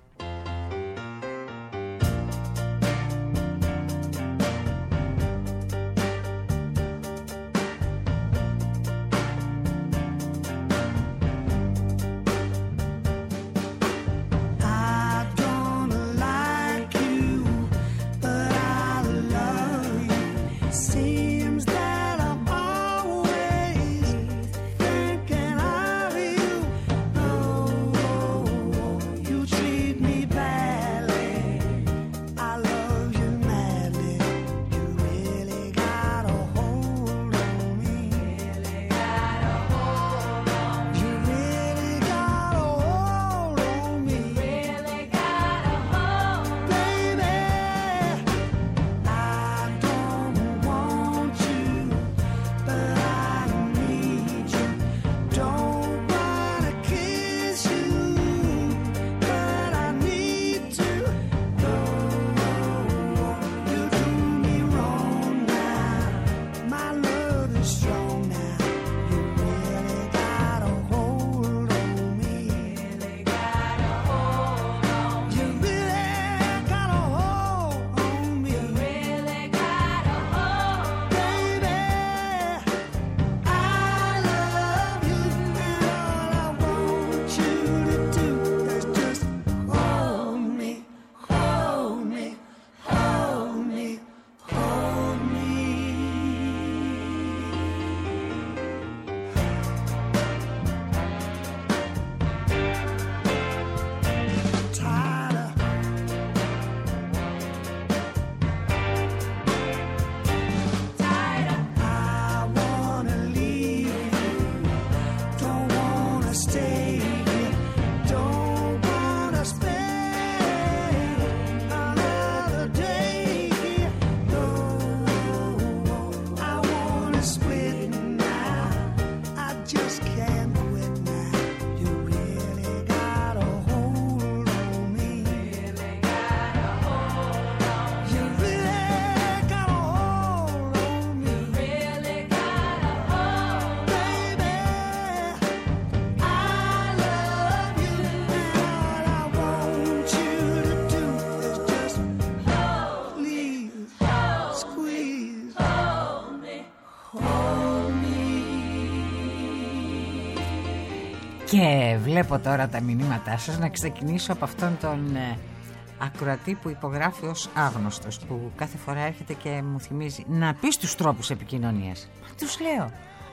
Και βλέπω τώρα τα μηνύματά σας. Να ξεκινήσω από αυτόν τον ε, ακροατή που υπογράφει ως άγνωστος, που κάθε φορά έρχεται και μου θυμίζει να πεις τους τρόπους επικοινωνίας. Τους λέω.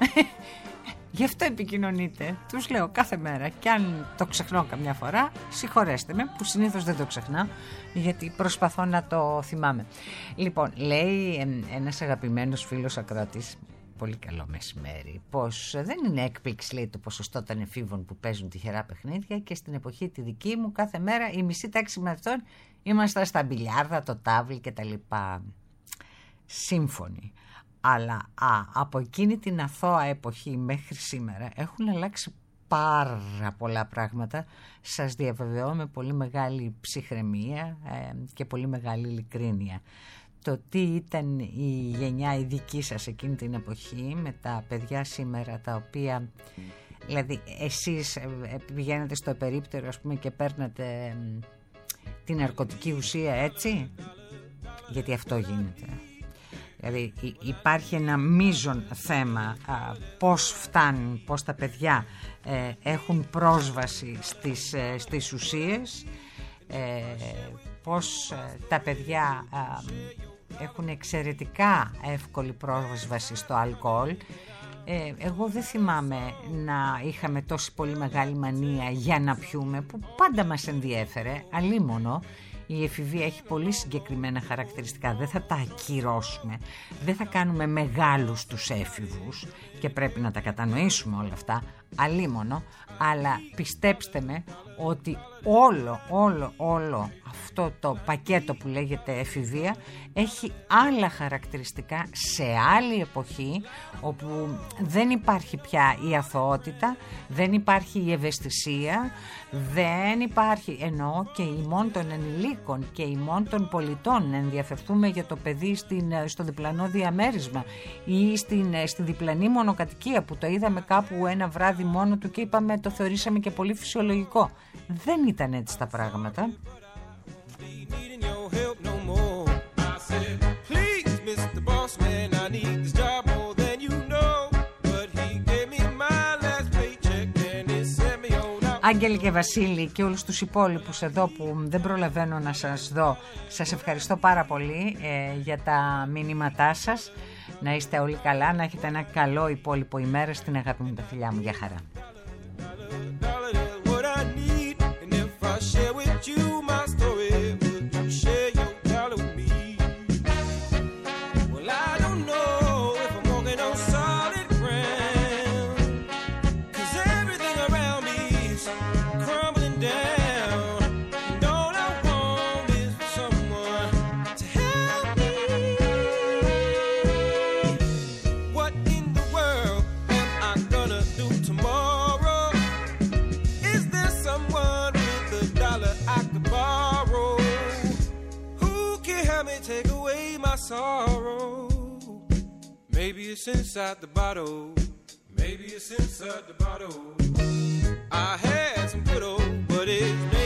Γι' αυτό επικοινωνείτε. Τους λέω κάθε μέρα. Και αν το ξεχνώ καμιά φορά, συγχωρέστε με, που συνήθως δεν το ξεχνάω, γιατί προσπαθώ να το θυμάμαι. Λοιπόν, λέει ε, ένας αγαπημένος φίλος ακροατής, πολύ καλό μεσημέρι, πως δεν είναι έκπληξη, λέει, το ποσοστό των εφήβων που παίζουν τυχερά παιχνίδια, και στην εποχή τη δική μου κάθε μέρα η μισή τάξη με αυτόν ήμασταν στα μπιλιάρδα, το τάβλι κτλ. Σύμφωνοι. Αλλά α, από εκείνη την αθώα εποχή μέχρι σήμερα έχουν αλλάξει πάρα πολλά πράγματα. Σας διαβεβαιώ με πολύ μεγάλη ψυχραιμία ε, και πολύ μεγάλη ειλικρίνεια. Το τι ήταν η γενιά η δική σας εκείνη την εποχή με τα παιδιά σήμερα, τα οποία, δηλαδή, εσείς πηγαίνετε στο περίπτερο, ας πούμε, και παίρνατε την ναρκωτική ουσία έτσι, γιατί αυτό γίνεται. Δηλαδή υπάρχει ένα μείζον θέμα α, πώς φτάνουν, πώς τα παιδιά ε, έχουν πρόσβαση στις, ε, στις ουσίες, ε, πώς ε, τα παιδιά ε, έχουν εξαιρετικά εύκολη πρόσβαση στο αλκοόλ. Ε, εγώ δεν θυμάμαι να είχαμε τόση πολύ μεγάλη μανία για να πιούμε, που πάντα μας ενδιέφερε, αλίμονο. Η εφηβεία έχει πολύ συγκεκριμένα χαρακτηριστικά, δεν θα τα ακυρώσουμε, δεν θα κάνουμε μεγάλους τους έφηβους και πρέπει να τα κατανοήσουμε όλα αυτά, αλίμονο, αλλά πιστέψτε με ότι όλο, όλο, όλο αυτό το πακέτο που λέγεται εφηβεία έχει άλλα χαρακτηριστικά σε άλλη εποχή, όπου δεν υπάρχει πια η αθωότητα, δεν υπάρχει η ευαισθησία, δεν υπάρχει, εννοώ και ημών των ενηλίκων και ημών των πολιτών, να ενδιαφερθούμε για το παιδί στην, στο διπλανό διαμέρισμα ή στην, στη διπλανή μονοκατοικία που το είδαμε κάπου ένα βράδυ μόνο του και είπαμε, το θεωρήσαμε και πολύ φυσιολογικό. Δεν ήταν έτσι τα πράγματα. Άγγελη και Βασίλη και όλους τους υπόλοιπους εδώ που δεν προλαβαίνω να σας δω, σας ευχαριστώ πάρα πολύ ε, για τα μηνύματά σας. Να είστε όλοι καλά, να έχετε ένα καλό υπόλοιπο ημέρα. Στην αγάπη μου, τα φιλιά μου, για χαρά. Sorrow, maybe it's inside the bottle, maybe it's inside the bottle. I had some good old, but it's